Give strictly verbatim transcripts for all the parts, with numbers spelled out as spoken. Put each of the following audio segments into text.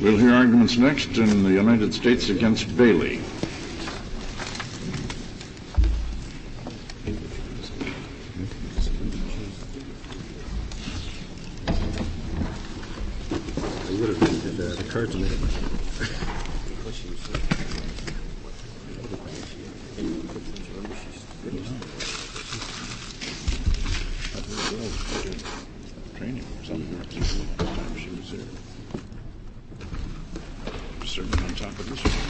We'll hear arguments next in the United States against Bailey. I would have had uh, the cards in it. Training or something. Time she was there. Certainly on top of this one.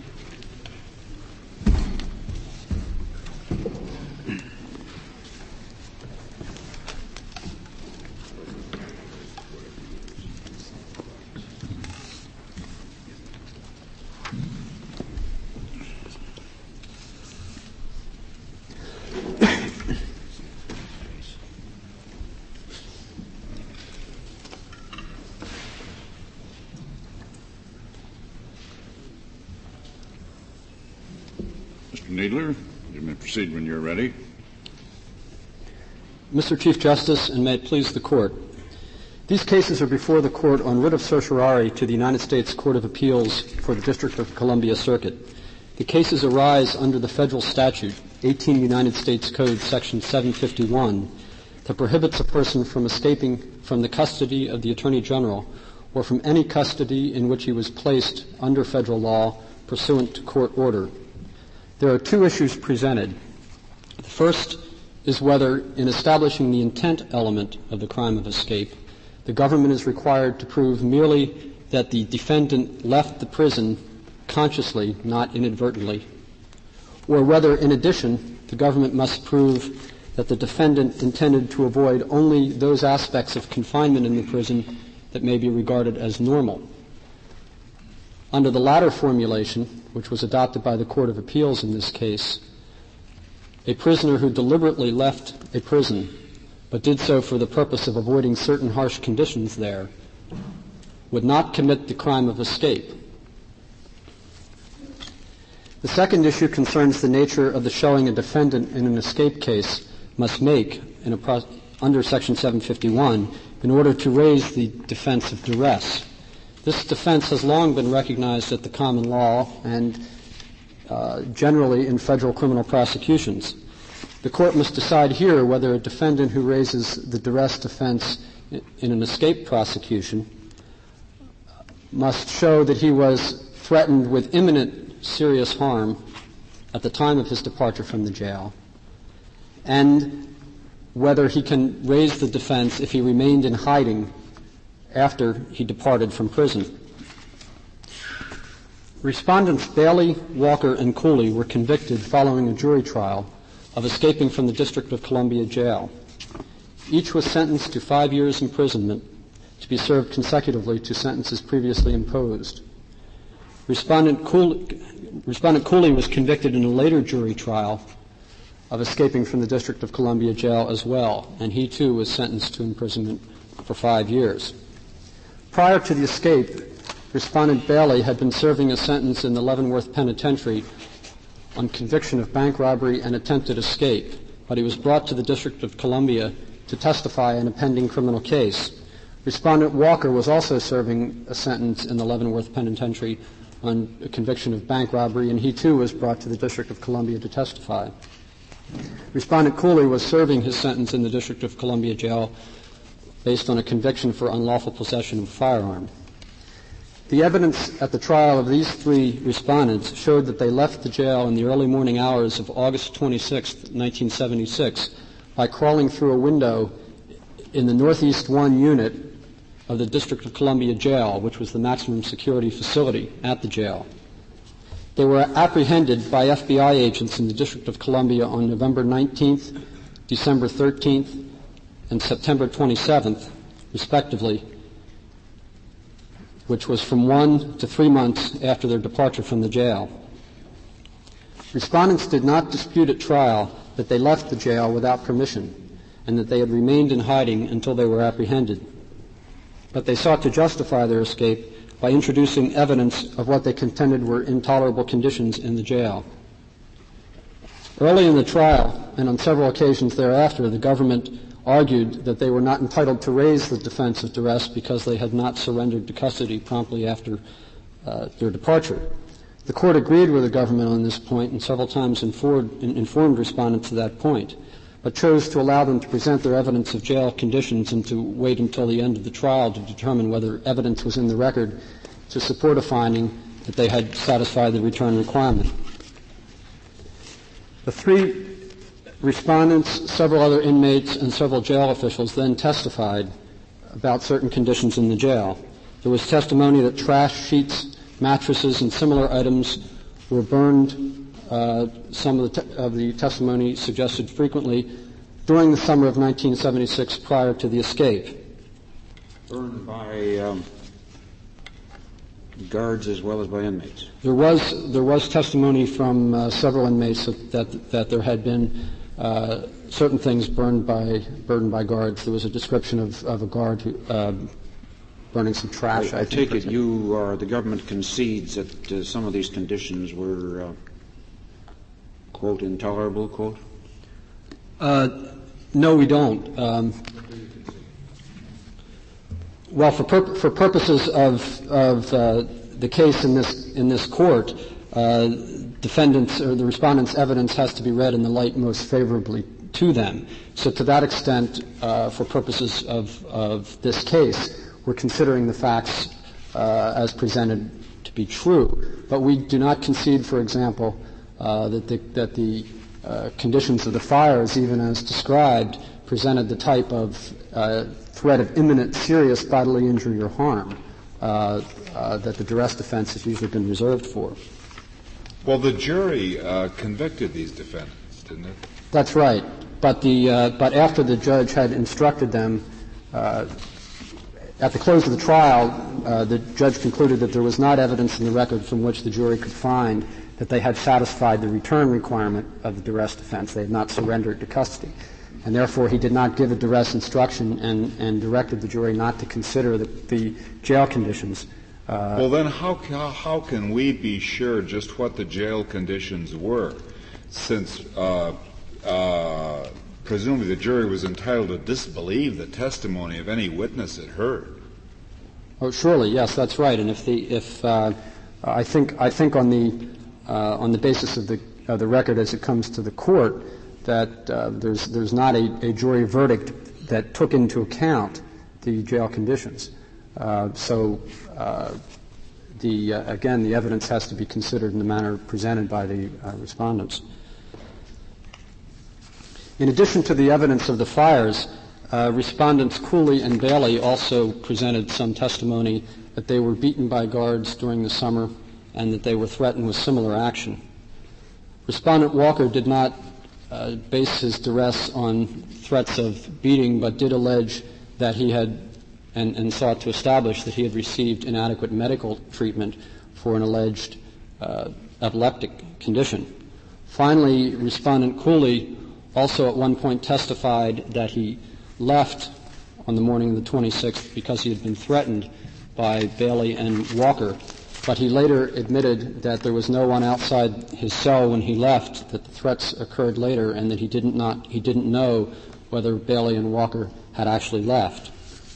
Mister Kneedler, you may proceed when you're ready. Mister Chief Justice, and may it please the Court, these cases are before the Court on writ of certiorari to the United States Court of Appeals for the District of Columbia Circuit. The cases arise under the federal statute, eighteen United States Code, Section seven fifty-one, that prohibits a person from escaping from the custody of the Attorney General or from any custody in which he was placed under federal law pursuant to court order. There are two issues presented. The first is whether, in establishing the intent element of the crime of escape, the government is required to prove merely that the defendant left the prison consciously, not inadvertently, or whether, in addition, the government must prove that the defendant intended to avoid only those aspects of confinement in the prison that may be regarded as normal. Under the latter formulation, which was adopted by the Court of Appeals in this case, a prisoner who deliberately left a prison but did so for the purpose of avoiding certain harsh conditions there would not commit the crime of escape. The second issue concerns the nature of the showing a defendant in an escape case must make in a pro- under Section seven fifty-one in order to raise the defense of duress. This defense has long been recognized at the common law and uh, generally in federal criminal prosecutions. The Court must decide here whether a defendant who raises the duress defense in an escape prosecution must show that he was threatened with imminent serious harm at the time of his departure from the jail, and whether he can raise the defense if he remained in hiding after he departed from prison. Respondents Bailey, Walker, and Cooley were convicted following a jury trial of escaping from the District of Columbia jail. Each was sentenced to five years imprisonment to be served consecutively to sentences previously imposed. Respondent Cooley, Respondent Cooley was convicted in a later jury trial of escaping from the District of Columbia jail as well, and he too was sentenced to imprisonment for five years. Prior to the escape, Respondent Bailey had been serving a sentence in the Leavenworth Penitentiary on conviction of bank robbery and attempted escape, but he was brought to the District of Columbia to testify in a pending criminal case. Respondent Walker was also serving a sentence in the Leavenworth Penitentiary on a conviction of bank robbery, and he too was brought to the District of Columbia to testify. Respondent Cooley was serving his sentence in the District of Columbia jail based on a conviction for unlawful possession of a firearm. The evidence at the trial of these three respondents showed that they left the jail in the early morning hours of August twenty-sixth, nineteen seventy-six, by crawling through a window in the Northeast One unit of the District of Columbia jail, which was the maximum security facility at the jail. They were apprehended by F B I agents in the District of Columbia on November nineteenth, December thirteenth, and September twenty-seventh, respectively, which was from one to three months after their departure from the jail. Respondents did not dispute at trial that they left the jail without permission and that they had remained in hiding until they were apprehended. But they sought to justify their escape by introducing evidence of what they contended were intolerable conditions in the jail. Early in the trial, and on several occasions thereafter, the government argued that they were not entitled to raise the defense of duress because they had not surrendered to custody promptly after uh, their departure. The court agreed with the government on this point and several times informed, informed respondents to that point, but chose to allow them to present their evidence of jail conditions and to wait until the end of the trial to determine whether evidence was in the record to support a finding that they had satisfied the return requirement. The three respondents, several other inmates, and several jail officials then testified about certain conditions in the jail. There was testimony that trash, sheets, mattresses, and similar items were burned. Uh, some of the, te- of the testimony suggested frequently during the summer of nineteen seventy-six prior to the escape. Burned by um, guards as well as by inmates. There was there was testimony from uh, several inmates that, that that there had been uh, certain things burned by burned by guards. There was a description of, of a guard who, uh, burning some trash. I, I, I take it you or the government concedes that uh, some of these conditions were uh, quote intolerable quote. Uh, no, we don't. Um, well, for pur- for purposes of of uh, the case in this in this court, uh, defendants or the respondents' evidence has to be read in the light most favorably to them. So, to that extent, uh, for purposes of of this case, we're considering the facts uh, as presented to be true. But we do not concede, for example, uh, that the that the uh, conditions of the fires, even as described, presented the type of uh, threat of imminent serious bodily injury or harm uh, uh, that the duress defense has usually been reserved for. Well, the jury uh, convicted these defendants, didn't it? That's right. But the uh, but after the judge had instructed them, uh, at the close of the trial, uh, the judge concluded that there was not evidence in the record from which the jury could find that they had satisfied the return requirement of the duress defense. They had not surrendered to custody. And therefore, he did not give a duress instruction and, and directed the jury not to consider the, the jail conditions. Uh, well, then how, how, how can we be sure just what the jail conditions were, since uh, uh, presumably the jury was entitled to disbelieve the testimony of any witness it heard? Oh, surely, yes, that's right. And if the if uh, I think I think on the uh, on the basis of the uh, the record as it comes to the court, that uh, there's there's not a, a jury verdict that took into account the jail conditions. Uh, so uh, the uh, again, the evidence has to be considered in the manner presented by the uh, respondents. In addition to the evidence of the fires, uh, respondents Cooley and Bailey also presented some testimony that they were beaten by guards during the summer and that they were threatened with similar action. Respondent Walker did not uh, base his duress on threats of beating, but did allege that he had and, and sought to establish that he had received inadequate medical treatment for an alleged uh, epileptic condition. Finally, Respondent Cooley also at one point testified that he left on the morning of the twenty-sixth because he had been threatened by Bailey and Walker, but he later admitted that there was no one outside his cell when he left, that the threats occurred later, and that he didn't not he didn't know whether Bailey and Walker had actually left.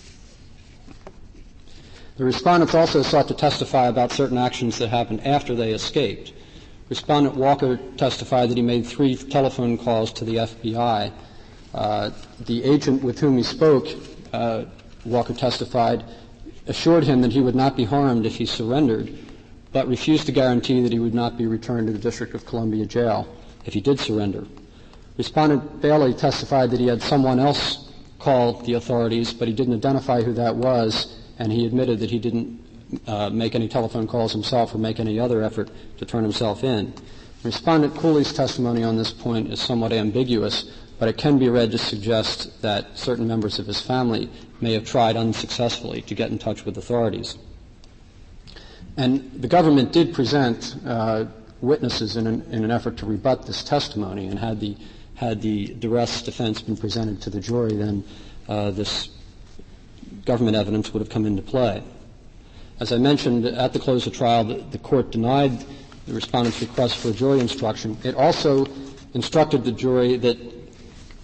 The respondents also sought to testify about certain actions that happened after they escaped. Respondent Walker testified that he made three telephone calls to the F B I. Uh, the agent with whom he spoke, uh, Walker testified, assured him that he would not be harmed if he surrendered, but refused to guarantee that he would not be returned to the District of Columbia jail if he did surrender. Respondent Bailey testified that he had someone else call the authorities, but he didn't identify who that was, and he admitted that he didn't uh, make any telephone calls himself or make any other effort to turn himself in. Respondent Cooley's testimony on this point is somewhat ambiguous, but it can be read to suggest that certain members of his family may have tried unsuccessfully to get in touch with authorities. And the government did present uh, witnesses in an, in an effort to rebut this testimony, and had the had the duress defense been presented to the jury, then uh, this government evidence would have come into play. As I mentioned, at the close of trial, the, the court denied the respondent's request for a jury instruction. It also instructed the jury that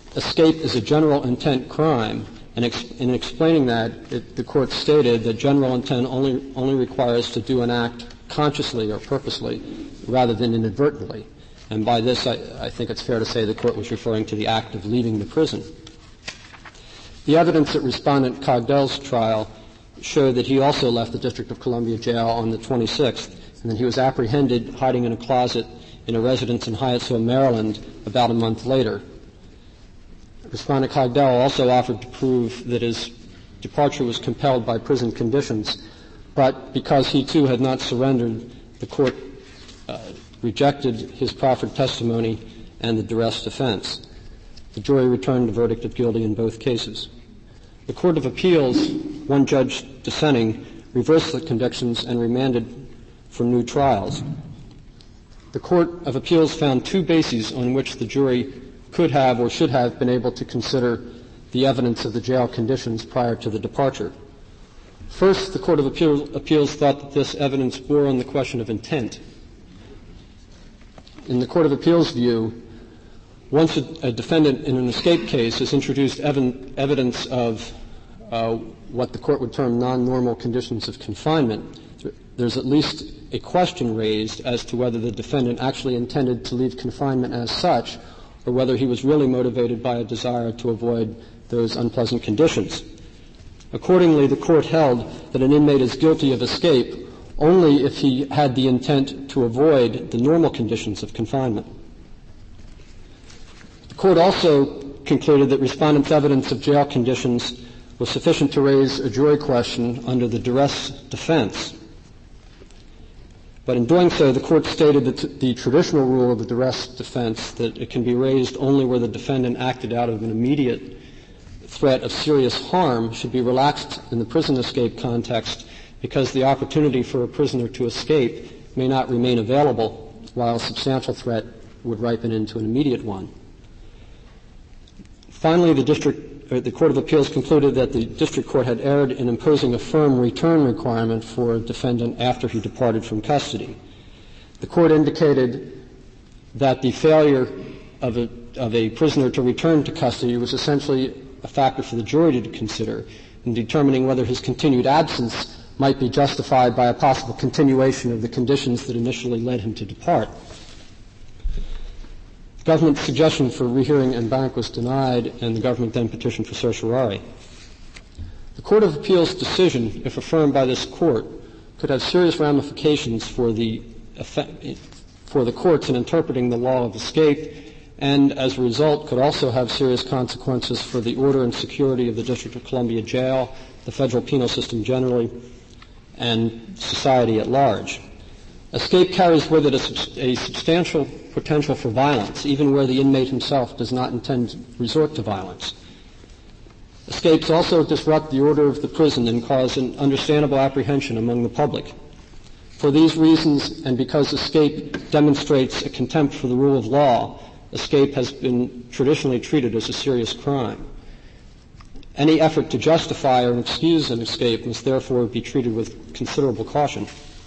escape is a general intent crime, and ex- in explaining that, it, the court stated that general intent only, only requires to do an act consciously or purposely rather than inadvertently. And by this, I, I think it's fair to say the court was referring to the act of leaving the prison. The evidence at Respondent Cogdell's trial showed that he also left the District of Columbia jail on the twenty-sixth, and that he was apprehended hiding in a closet in a residence in Hyattsville, Maryland, about a month later. Respondent Cogdell also offered to prove that his departure was compelled by prison conditions, but because he too had not surrendered, the court uh, rejected his proffered testimony and the duress defense. The jury returned a verdict of guilty in both cases. The Court of Appeals, one judge dissenting, reversed the convictions and remanded for new trials. The Court of Appeals found two bases on which the jury could have or should have been able to consider the evidence of the jail conditions prior to the departure. First, the Court of Appeals, Appeals thought that this evidence bore on the question of intent. In the Court of Appeals' view, once a, a defendant in an escape case has introduced ev- evidence of uh, what the court would term non-normal conditions of confinement, there's at least a question raised as to whether the defendant actually intended to leave confinement as such, or whether he was really motivated by a desire to avoid those unpleasant conditions. Accordingly, the court held that an inmate is guilty of escape only if he had the intent to avoid the normal conditions of confinement. The court also concluded that respondent's evidence of jail conditions was sufficient to raise a jury question under the duress defense. But in doing so, the court stated that t- the traditional rule of the duress defense, that it can be raised only where the defendant acted out of an immediate threat of serious harm, should be relaxed in the prison escape context, because the opportunity for a prisoner to escape may not remain available while a substantial threat would ripen into an immediate one. Finally, the district, uh, the Court of Appeals concluded that the district court had erred in imposing a firm return requirement for a defendant after he departed from custody. The court indicated that the failure of a, of a prisoner to return to custody was essentially a factor for the jury to consider in determining whether his continued absence might be justified by a possible continuation of the conditions that initially led him to depart. The government's suggestion for rehearing en banc was denied, and the government then petitioned for certiorari. The Court of Appeals' decision, if affirmed by this court, could have serious ramifications for the effect, for the courts in interpreting the law of escape, and as a result could also have serious consequences for the order and security of the District of Columbia Jail, the federal penal system generally, and society at large. Escape carries with it a, sub- a substantial potential for violence, even where the inmate himself does not intend to resort to violence. Escapes also disrupt the order of the prison and cause an understandable apprehension among the public. For these reasons, and because escape demonstrates a contempt for the rule of law, escape has been traditionally treated as a serious crime. Any effort to justify or excuse an escape must therefore be treated with considerable caution.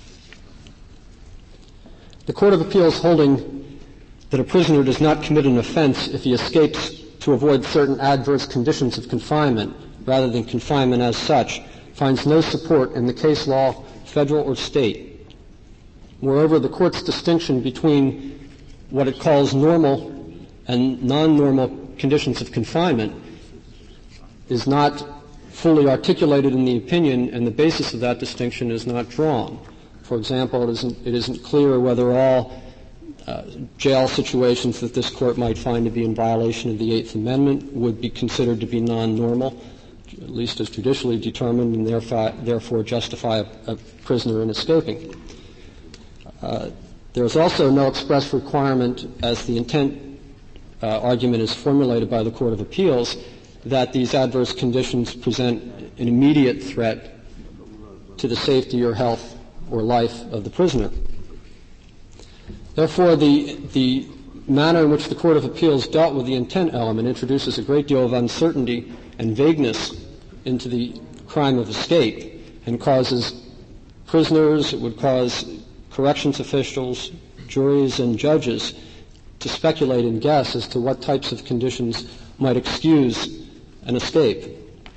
The Court of Appeals holding that a prisoner does not commit an offense if he escapes to avoid certain adverse conditions of confinement rather than confinement as such finds no support in the case law, federal or state. Moreover, the Court's distinction between what it calls normal and non-normal conditions of confinement is not fully articulated in the opinion, and the basis of that distinction is not drawn. For example, it isn't, it isn't clear whether all uh, jail situations that this Court might find to be in violation of the Eighth Amendment would be considered to be non-normal, at least as judicially determined, and therefore, therefore justify a, a prisoner in escaping. Uh, there is also no express requirement, as the intent uh, argument is formulated by the Court of Appeals, that these adverse conditions present an immediate threat to the safety or health or life of the prisoner. Therefore, the, the manner in which the Court of Appeals dealt with the intent element introduces a great deal of uncertainty and vagueness into the crime of escape and causes prisoners, it would cause corrections officials, juries, and judges to speculate and guess as to what types of conditions might excuse an escape.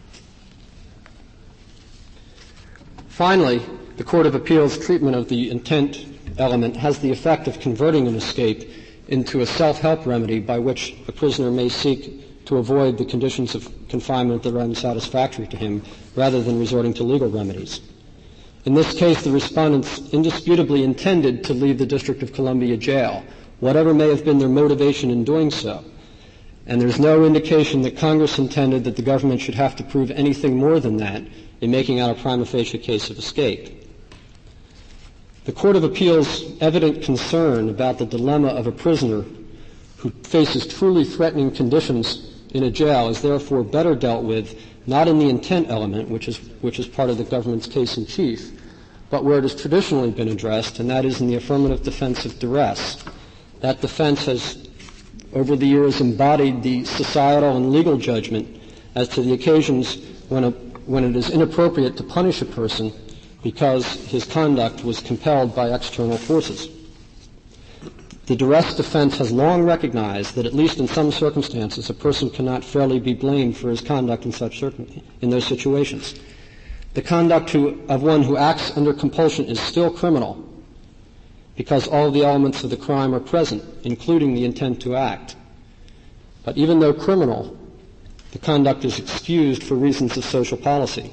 Finally, the Court of Appeals' treatment of the intent element has the effect of converting an escape into a self-help remedy by which a prisoner may seek to avoid the conditions of confinement that are unsatisfactory to him, rather than resorting to legal remedies. In this case, the respondents indisputably intended to leave the District of Columbia jail, whatever may have been their motivation in doing so. And there's no indication that Congress intended that the government should have to prove anything more than that in making out a prima facie case of escape. The Court of Appeals' evident concern about the dilemma of a prisoner who faces truly threatening conditions in a jail is therefore better dealt with not in the intent element, which is, which is part of the government's case in chief, but where it has traditionally been addressed, and that is in the affirmative defense of duress. That defense has, over the years, embodied the societal and legal judgment as to the occasions when, a, when it is inappropriate to punish a person because his conduct was compelled by external forces. The duress defense has long recognized that, at least in some circumstances, a person cannot fairly be blamed for his conduct in such circum- in those situations. The conduct who, of one who acts under compulsion is still criminal because all the elements of the crime are present, including the intent to act. But even though criminal, the conduct is excused for reasons of social policy.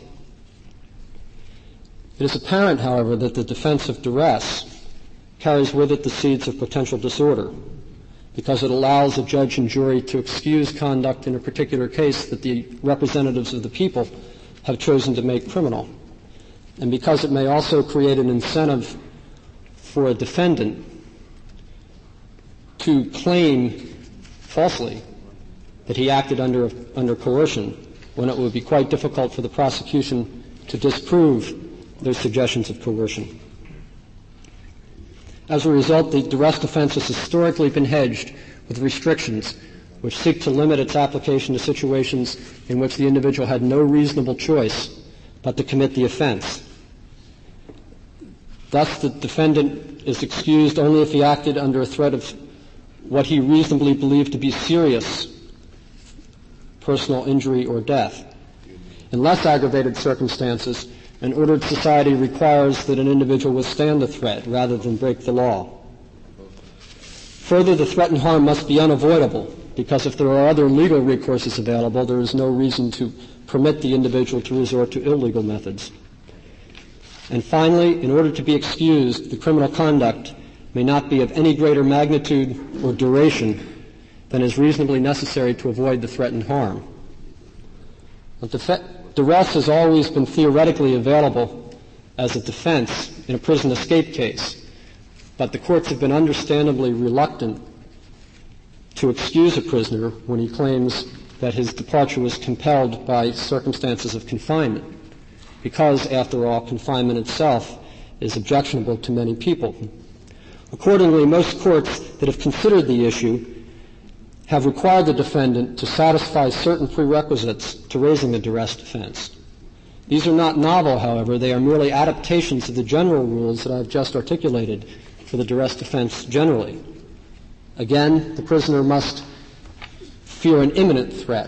It is apparent, however, that the defense of duress carries with it the seeds of potential disorder, because it allows a judge and jury to excuse conduct in a particular case that the representatives of the people have chosen to make criminal, and because it may also create an incentive for a defendant to claim falsely that he acted under, under coercion when it would be quite difficult for the prosecution to disprove their suggestions of coercion. As a result, the duress defense has historically been hedged with restrictions which seek to limit its application to situations in which the individual had no reasonable choice but to commit the offense. Thus, the defendant is excused only if he acted under a threat of what he reasonably believed to be serious personal injury or death. In less aggravated circumstances, an ordered society requires that an individual withstand the threat rather than break the law. Further, the threat and harm must be unavoidable, because if there are other legal recourses available, there is no reason to permit the individual to resort to illegal methods. And finally, in order to be excused, the criminal conduct may not be of any greater magnitude or duration than is reasonably necessary to avoid the threat and harm. But the fe- Duress has always been theoretically available as a defense in a prison escape case, but the courts have been understandably reluctant to excuse a prisoner when he claims that his departure was compelled by circumstances of confinement, because, after all, confinement itself is objectionable to many people. Accordingly, most courts that have considered the issue have required the defendant to satisfy certain prerequisites to raising a duress defense. These are not novel, however. They are merely adaptations of the general rules that I've just articulated for the duress defense generally. Again, the prisoner must fear an imminent threat.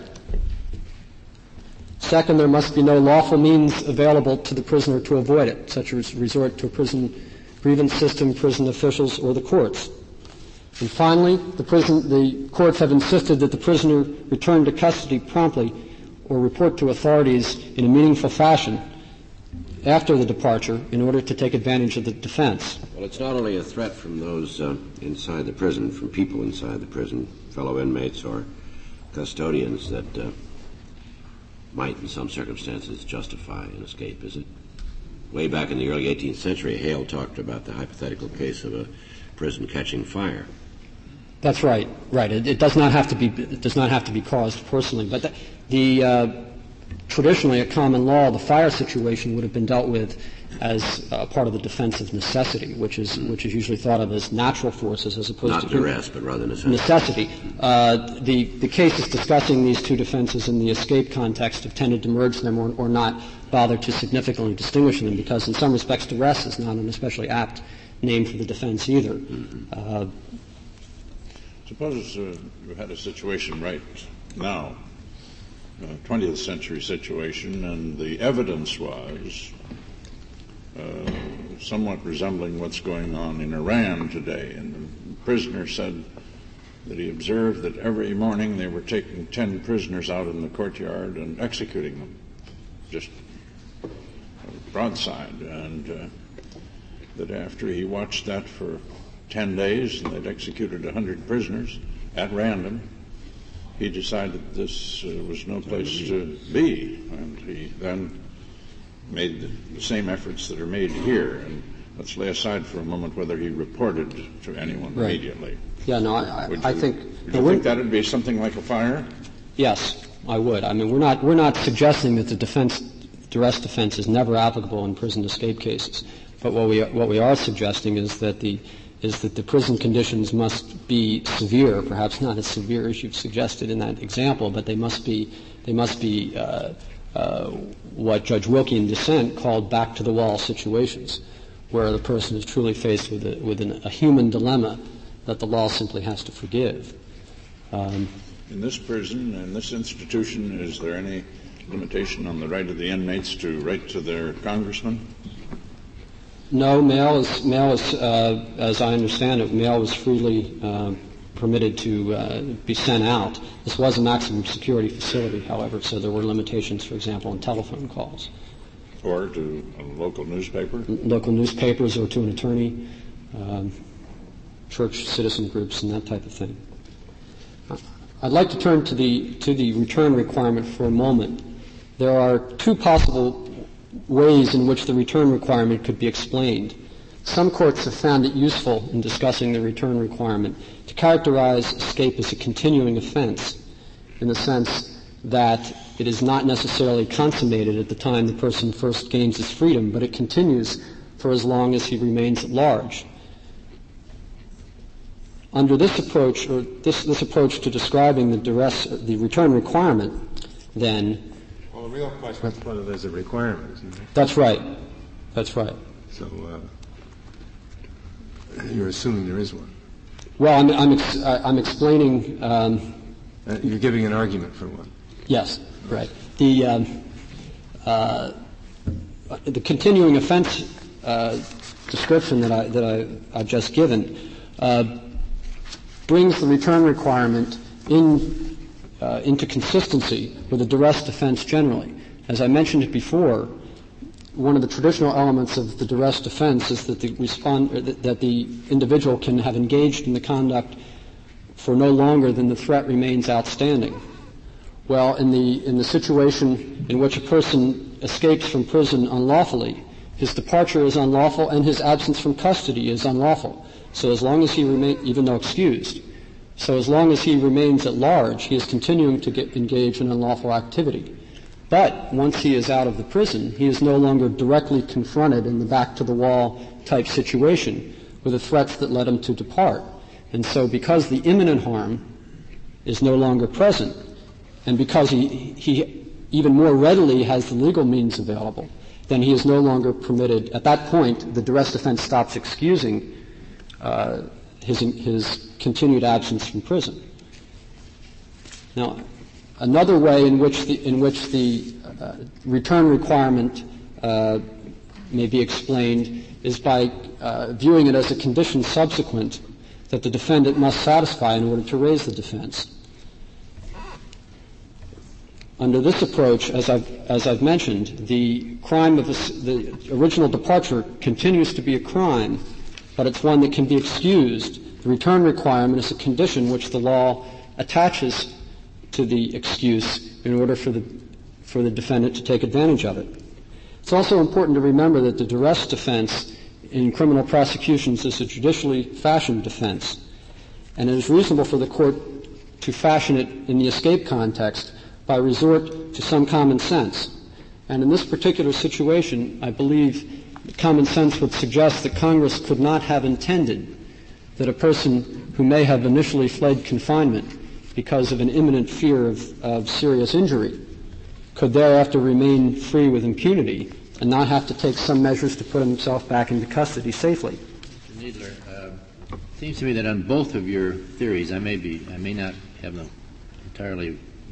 Second, there must be no lawful means available to the prisoner to avoid it, such as resort to a prison grievance system, prison officials, or the courts. And finally, the, prison, the courts have insisted that the prisoner return to custody promptly or report to authorities in a meaningful fashion after the departure in order to take advantage of the defense. Well, it's not only a threat from those uh, inside the prison, from people inside the prison, fellow inmates or custodians, that uh, might in some circumstances justify an escape, is it? Way back in the early eighteenth century, Hale talked about the hypothetical case of a prison catching fire. That's right. Right. It, it does not have to be. It does not have to be caused personally. But the, the uh, traditionally, a common law, the fire situation would have been dealt with as uh, part of the defense of necessity, which is mm. which is usually thought of as natural forces as opposed not to duress, but rather necessity. Necessity. Uh, the the cases discussing these two defenses in the escape context have tended to merge them or, or not bother to significantly distinguish them, because in some respects, duress is not an especially apt name for the defense either. Mm-hmm. Uh, Suppose uh, you had a situation right now, uh, twentieth century situation, and the evidence was uh, somewhat resembling what's going on in Iran today. And the prisoner said that he observed that every morning they were taking ten prisoners out in the courtyard and executing them, just broadside, and uh, that after he watched that for ten days, and they'd executed a hundred prisoners at random, he decided this uh, was no place to be, and he then made the, the same efforts that are made here. And let's lay aside for a moment whether he reported to anyone right. immediately. Yeah, no, I, would I you, think. Would you think that would be something like a fire? Yes, I would. I mean, we're not we're not suggesting that the defense, duress defense, is never applicable in prison escape cases. But what we what we are suggesting is that the is that the prison conditions must be severe, perhaps not as severe as you've suggested in that example, but they must be they must be uh, uh, what Judge Wilkie in dissent called back to the wall situations, where the person is truly faced with a, with an, a human dilemma that the law simply has to forgive. Um, in this prison, in this institution, is there any limitation on the right of the inmates to write to their congressman? No, mail is, mail is uh, as I understand it, mail was freely uh, permitted to uh, be sent out. This was a maximum security facility, however, so there were limitations, for example, on telephone calls. Or to a local newspaper? Local newspapers or to an attorney, um, church citizen groups, and that type of thing. I'd like to turn to the to the return requirement for a moment. There are two possible ways in which the return requirement could be explained. Some courts have found it useful in discussing the return requirement to characterize escape as a continuing offense, in the sense that it is not necessarily consummated at the time the person first gains his freedom, but it continues for as long as he remains at large. Under this approach, or this, this approach to describing the duress, the return requirement, then. Well, the real question is whether there's a requirement, isn't it? That's right. That's right. So, uh, you're assuming there is one. Well, I'm, I'm, ex- I'm explaining. Um, uh, you're giving an argument for one. Yes, right. The um, uh, the continuing offense uh, description that I that I, I've just given uh, brings the return requirement in uh, into consistency with the duress defense generally. As I mentioned before, one of the traditional elements of the duress defense is that the respond or that, that the individual can have engaged in the conduct for no longer than the threat remains outstanding. Well, in the in the situation in which a person escapes from prison unlawfully, his departure is unlawful and his absence from custody is unlawful. So as long as he remain, even though excused, so as long as he remains at large, he is continuing to get engage in unlawful activity. But once he is out of the prison, he is no longer directly confronted in the back-to-the-wall type situation with the threats that led him to depart. And so because the imminent harm is no longer present, and because he, he even more readily has the legal means available, then he is no longer permitted. At that point, the duress defense stops excusing uh, his, his continued absence from prison. Now, another way in which the, in which the uh, return requirement uh, may be explained is by uh, viewing it as a condition subsequent that the defendant must satisfy in order to raise the defense. Under this approach, as I've, as I've mentioned, the crime of a, the original departure continues to be a crime, but it's one that can be excused. The return requirement is a condition which the law attaches to the excuse in order for the, for the defendant to take advantage of it. It's also important to remember that the duress defense in criminal prosecutions is a judicially fashioned defense, and it is reasonable for the court to fashion it in the escape context by resort to some common sense. And in this particular situation, I believe common sense would suggest that Congress could not have intended that a person who may have initially fled confinement because of an imminent fear of, of serious injury could thereafter remain free with impunity and not have to take some measures to put himself back into custody safely. Mister Kneedler, uh, it seems to me that on both of your theories, I may be, I may not have them entirely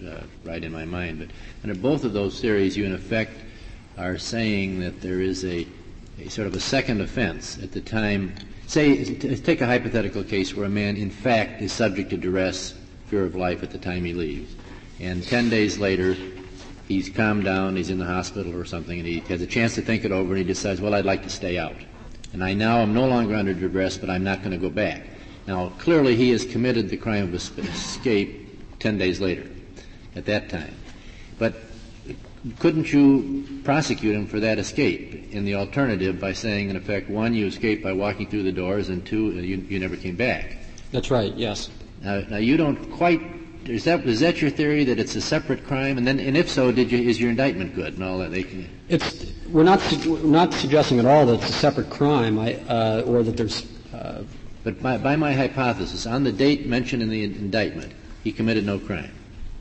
uh, right in my mind. But under both of those theories, you in effect are saying that there is a, a sort of a second offense at the time. Say, take a hypothetical case where a man, in fact, is subject to duress, fear of life at the time he leaves, and ten days later, he's calmed down, he's in the hospital or something, and he has a chance to think it over, and he decides, well, I'd like to stay out. And I now am no longer under duress, but I'm not going to go back. Now, clearly he has committed the crime of escape ten days later, at that time. But couldn't you prosecute him for that escape in the alternative by saying, in effect, one, you escaped by walking through the doors, and two, you, you never came back? That's right, yes. Now, now you don't quite Is that is that your theory, that it's a separate crime? And then, and if so, did you is your indictment good and all that? They can. It's we're not we're not suggesting at all that it's a separate crime, I, uh, or that there's. Uh, but by, by my hypothesis, on the date mentioned in the indictment, he committed no crime.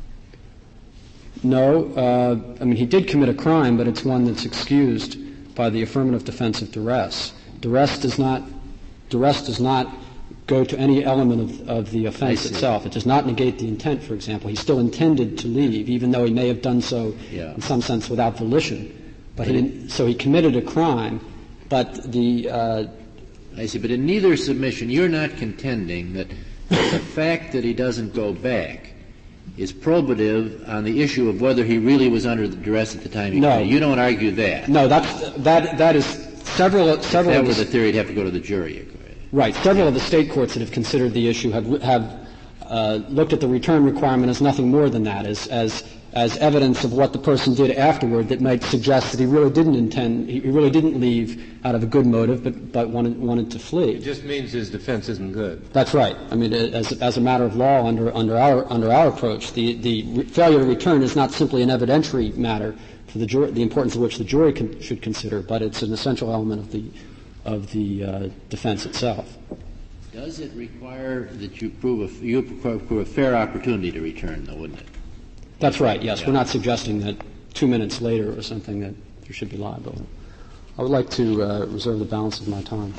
No, uh, I mean he did commit a crime, but it's one that's excused by the affirmative defense of duress. Duress does not duress does not. go to any element of, of the offense itself. It does not negate the intent, for example. He still intended to leave, even though he may have done so yeah. in some sense without volition. But he didn't, so he committed a crime, but the... Uh, I see, but in neither submission, you're not contending that the fact that he doesn't go back is probative on the issue of whether he really was under the duress at the time he no. committed. You don't argue that. No, that's, that, that is several... several if that were the theory, it'd have to go to the jury. Right. Several of the state courts that have considered the issue have have uh, looked at the return requirement as nothing more than that, as as as evidence of what the person did afterward that might suggest that he really didn't intend, he really didn't leave out of a good motive, but but wanted wanted to flee. It just means his defense isn't good. That's right. I mean, as as a matter of law, under under our under our approach, the the re- failure to return is not simply an evidentiary matter for the jury, the importance of which the jury can, should consider, but it's an essential element of the. of the uh, defense itself. Does it require that you prove a, you prove a fair opportunity to return, though, wouldn't it? That's right, yes. Yeah. We're not suggesting that two minutes later or something that there should be liability. I would like to uh, reserve the balance of my time.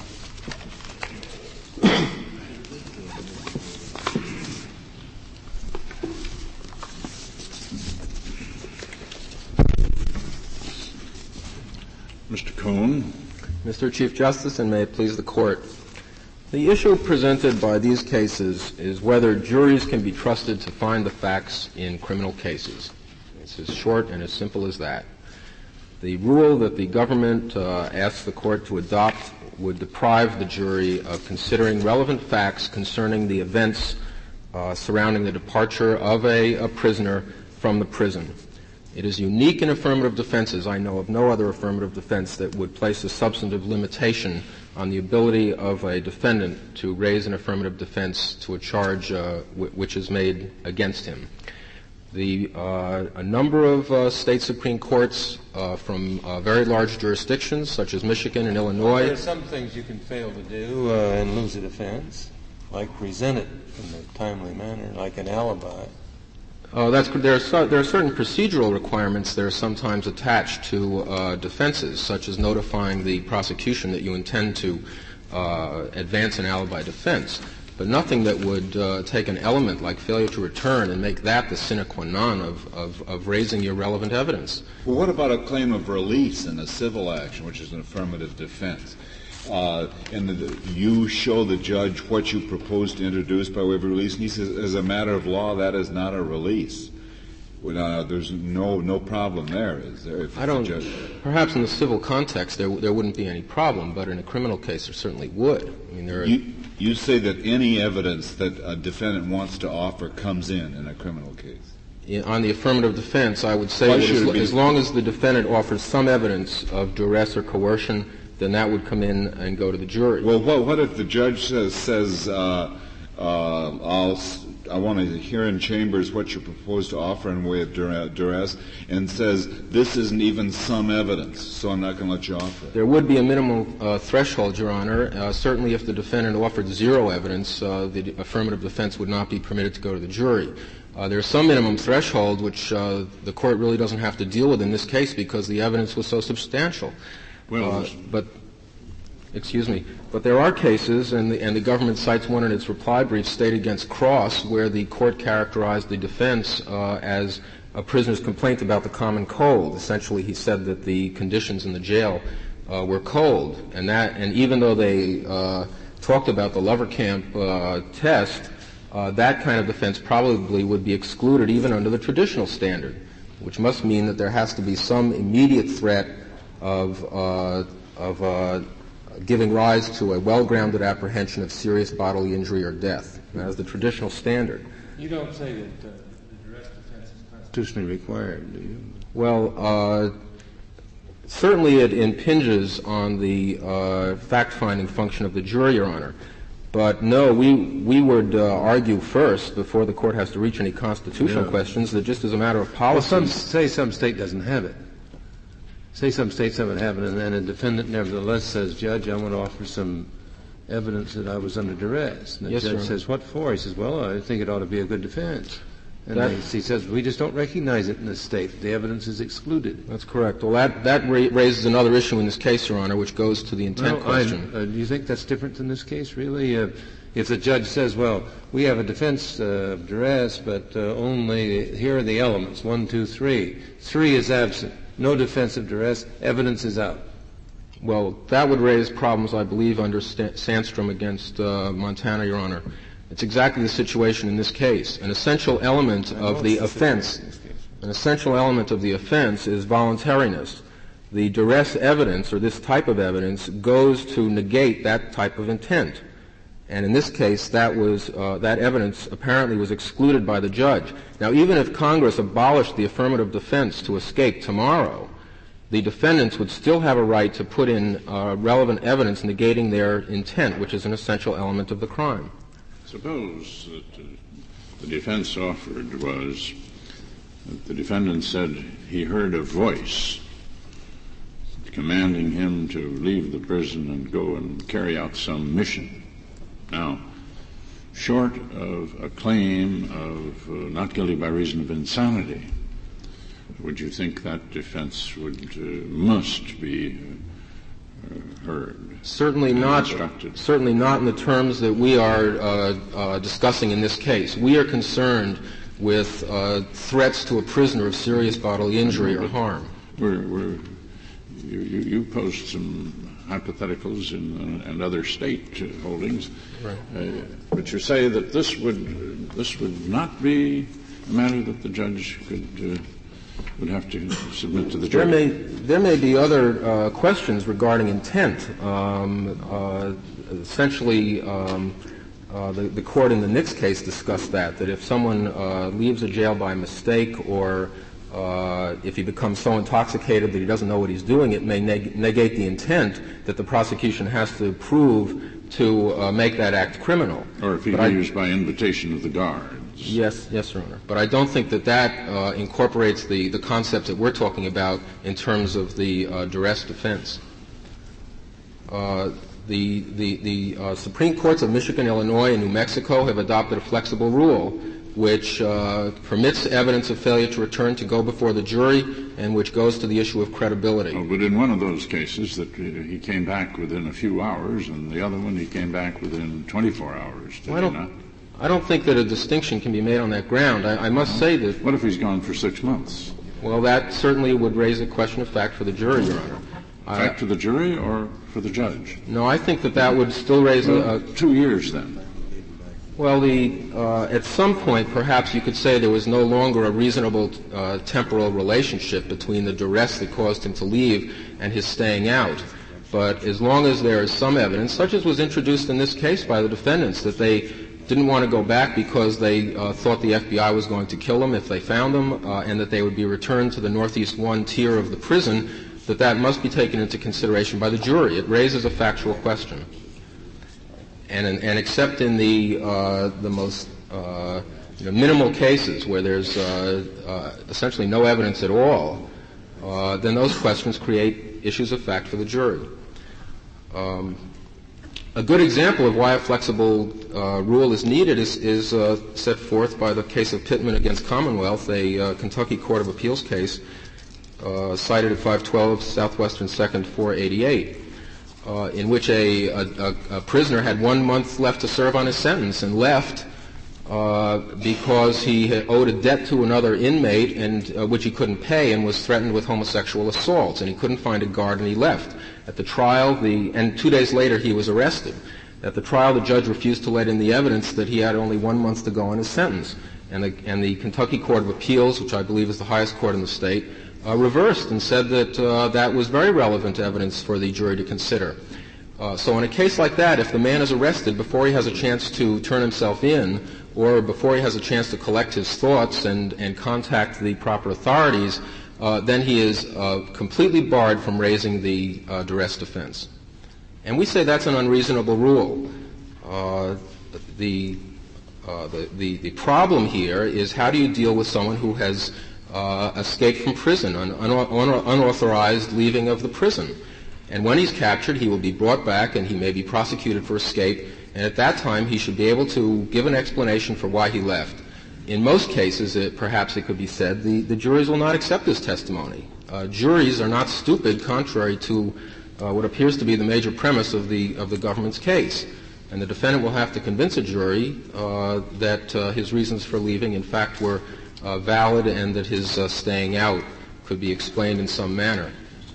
Mister Cohn. Mister Chief Justice, and may it please the Court, the issue presented by these cases is whether juries can be trusted to find the facts in criminal cases. It's as short and as simple as that. The rule that the government uh, asks the Court to adopt would deprive the jury of considering relevant facts concerning the events uh, surrounding the departure of a, a prisoner from the prison. It is unique in affirmative defenses. I know of no other affirmative defense that would place a substantive limitation on the ability of a defendant to raise an affirmative defense to a charge uh, w- which is made against him. The, uh, a number of uh, state Supreme Courts uh, from uh, very large jurisdictions, such as Michigan and Illinois. There are some things you can fail to do uh, and lose a defense, like present it in a timely manner, like an alibi. Uh, that's, there, are so, there are certain procedural requirements that are sometimes attached to uh, defenses, such as notifying the prosecution that you intend to uh, advance an alibi defense, but nothing that would uh, take an element like failure to return and make that the sine qua non of, of, of raising your relevant evidence. Well, what about a claim of release in a civil action, which is an affirmative defense? Uh, and the, you show the judge what you propose to introduce by way of release, and he says, as a matter of law, that is not a release. Well, uh, there's no no problem there, is there? If I don't. The judge... Perhaps in the civil context there there wouldn't be any problem, but in a criminal case there certainly would. I mean, there are. You, you say that any evidence that a defendant wants to offer comes in in a criminal case. In, on the affirmative defense, I would say Why that as, it be as long as the defendant offers some evidence of duress or coercion, then that would come in and go to the jury. Well, what, what if the judge says, says uh, uh, I'll, I want to hear in chambers what you propose to offer in way of duress, and says this isn't even some evidence, so I'm not going to let you offer it? There would be a minimal uh, threshold, Your Honor. Uh, certainly if the defendant offered zero evidence, uh, the affirmative defense would not be permitted to go to the jury. Uh, there's some minimum threshold which uh, the Court really doesn't have to deal with in this case because the evidence was so substantial. Well, uh, but excuse me, but there are cases, and the, and the government cites one in its reply brief, State against Cross, where the court characterized the defense uh, as a prisoner's complaint about the common cold. Essentially, he said that the conditions in the jail uh, were cold, and that, and even though they uh, talked about the Lover Camp uh, test, uh, that kind of defense probably would be excluded even under the traditional standard, which must mean that there has to be some immediate threat of uh, of uh, giving rise to a well-grounded apprehension of serious bodily injury or death. That is the traditional standard. You don't say that uh, the duress defense is constitutionally required, do you? Well, uh, certainly it impinges on the uh, fact-finding function of the jury, Your Honor. But no, we we would uh, argue first, before the court has to reach any constitutional yeah. questions, that just as a matter of policy. Well, some say some state doesn't have it. Say some states haven't have it, and then a defendant nevertheless says, "Judge, I want to offer some evidence that I was under duress." And the yes, judge sir. says, "What for?" He says, "Well, I think it ought to be a good defense." And that, they, he says, "We just don't recognize it in this state. The evidence is excluded." That's correct. Well, that that ra- raises another issue in this case, Your Honor, which goes to the intent well, question. Uh, do you think that's different in this case, really? Uh, if the judge says, "Well, we have a defense uh, of duress, but uh, only here are the elements: one, two, three. Three is absent. No defense of duress. Evidence is out." Well, that would raise problems, I believe, under St- Sandstrom against uh, Montana, Your Honor. It's exactly the situation in this case. An essential element of the offense, an essential element of the offense is voluntariness. The duress evidence, or this type of evidence, goes to negate that type of intent. And in this case, that was uh, that evidence apparently was excluded by the judge. Now, even if Congress abolished the affirmative defense to escape tomorrow, the defendants would still have a right to put in uh, relevant evidence negating their intent, which is an essential element of the crime. Suppose that uh, the defense offered was that the defendant said he heard a voice commanding him to leave the prison and go and carry out some mission. Now, short of a claim of uh, not guilty by reason of insanity, would you think that defense would uh, must be uh, heard? Certainly not. Instructed? Certainly not in the terms that we are uh, uh, discussing in this case. We are concerned with uh, threats to a prisoner of serious bodily injury or harm. We're, we're, you, you, you posed some hypotheticals in, uh, and other state uh, holdings, right. uh, but you say that this would this would not be a matter that the judge could uh, would have to submit to the jury. There may there may be other uh, questions regarding intent. Um, uh, essentially, um, uh, the, the court in the Nix case discussed that that if someone uh, leaves a jail by mistake or Uh, if he becomes so intoxicated that he doesn't know what he's doing, it may neg- negate the intent that the prosecution has to prove to uh, make that act criminal. Or if he but leaves I, by invitation of the guards. Yes, yes, Your Honor. But I don't think that that uh, incorporates the, the concept that we're talking about in terms of the uh, duress defense. Uh, the the, the uh, Supreme Courts of Michigan, Illinois, and New Mexico have adopted a flexible rule which uh, permits evidence of failure to return to go before the jury and which goes to the issue of credibility. Oh, but in one of those cases that uh, he came back within a few hours, and the other one he came back within twenty-four hours, did well, I he don't, not? I don't think that a distinction can be made on that ground. I, I must say that... What if he's gone for six months? Well, that certainly would raise a question of fact for the jury, Your Honor. Fact for the jury or for the judge? No, I think that that would still raise well, a, a... Two years, then. Well, the, uh, at some point, perhaps you could say there was no longer a reasonable uh, temporal relationship between the duress that caused him to leave and his staying out. But as long as there is some evidence, such as was introduced in this case by the defendants, that they didn't want to go back because they uh, thought the F B I was going to kill them if they found them, uh, and that they would be returned to the Northeast One tier of the prison, that that must be taken into consideration by the jury. It raises a factual question. And, and except in the uh, the most uh, you know, minimal cases where there's uh, uh, essentially no evidence at all, uh, then those questions create issues of fact for the jury. Um, a good example of why a flexible uh, rule is needed is, is uh, set forth by the case of Pittman against Commonwealth, a uh, Kentucky Court of Appeals case uh, cited at five twelve Southwestern second four eighty-eight. uh, in which a, a, a prisoner had one month left to serve on his sentence and left uh, because he had owed a debt to another inmate and uh, which he couldn't pay and was threatened with homosexual assaults, and he couldn't find a guard and he left. At the trial, the and two days later he was arrested. At the trial, the judge refused to let in the evidence that he had only one month to go on his sentence. And the, and the Kentucky Court of Appeals, which I believe is the highest court in the state, uh, reversed and said that uh, that was very relevant evidence for the jury to consider. Uh, so in a case like that, if the man is arrested before he has a chance to turn himself in or before he has a chance to collect his thoughts and, and contact the proper authorities, uh, then he is uh, completely barred from raising the uh, duress defense. And we say that's an unreasonable rule. Uh, the, uh, the, the, the problem here is how do you deal with someone who has uh, escaped from prison, an un- un- unauthorized leaving of the prison? And when he's captured, he will be brought back and he may be prosecuted for escape, and at that time he should be able to give an explanation for why he left. In most cases, it, perhaps it could be said, the, the juries will not accept his testimony. Uh, juries are not stupid, contrary to uh, what appears to be the major premise of the of the government's case. And the defendant will have to convince a jury uh, that uh, his reasons for leaving, in fact, were uh, valid and that his uh, staying out could be explained in some manner.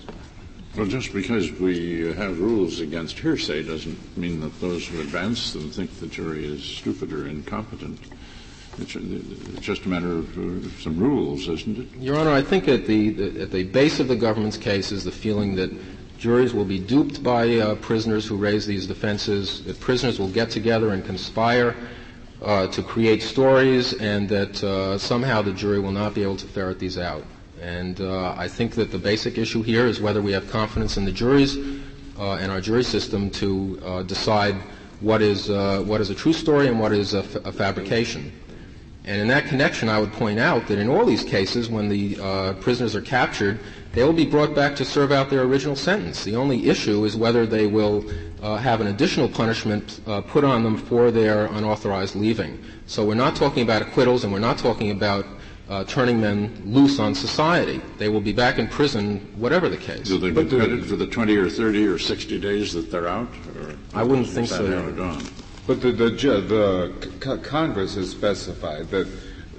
Well, just because we have rules against hearsay doesn't mean that those who advance them think the jury is stupid or incompetent. It's, it's just a matter of uh, some rules, isn't it? Your Honor, I think at the, the at the base of the government's case is the feeling that juries will be duped by uh, prisoners who raise these defenses, that prisoners will get together and conspire uh, to create stories, and that uh, somehow the jury will not be able to ferret these out. And uh, I think that the basic issue here is whether we have confidence in the juries uh, and our jury system to uh, decide what is uh, what is a true story and what is a, f- a fabrication. And in that connection, I would point out that in all these cases, when the uh, prisoners are captured, they will be brought back to serve out their original sentence. The only issue is whether they will uh, have an additional punishment uh, put on them for their unauthorized leaving. So we're not talking about acquittals, and we're not talking about Uh, turning men loose on society. They will be back in prison, whatever the case. Do they get credit for the twenty or thirty or sixty days that they're out? Or I wouldn't think so. But the, the, the c- Congress has specified that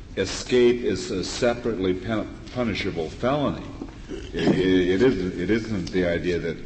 escape is a separately pen- punishable felony. It, it, it, isn't, it isn't the idea that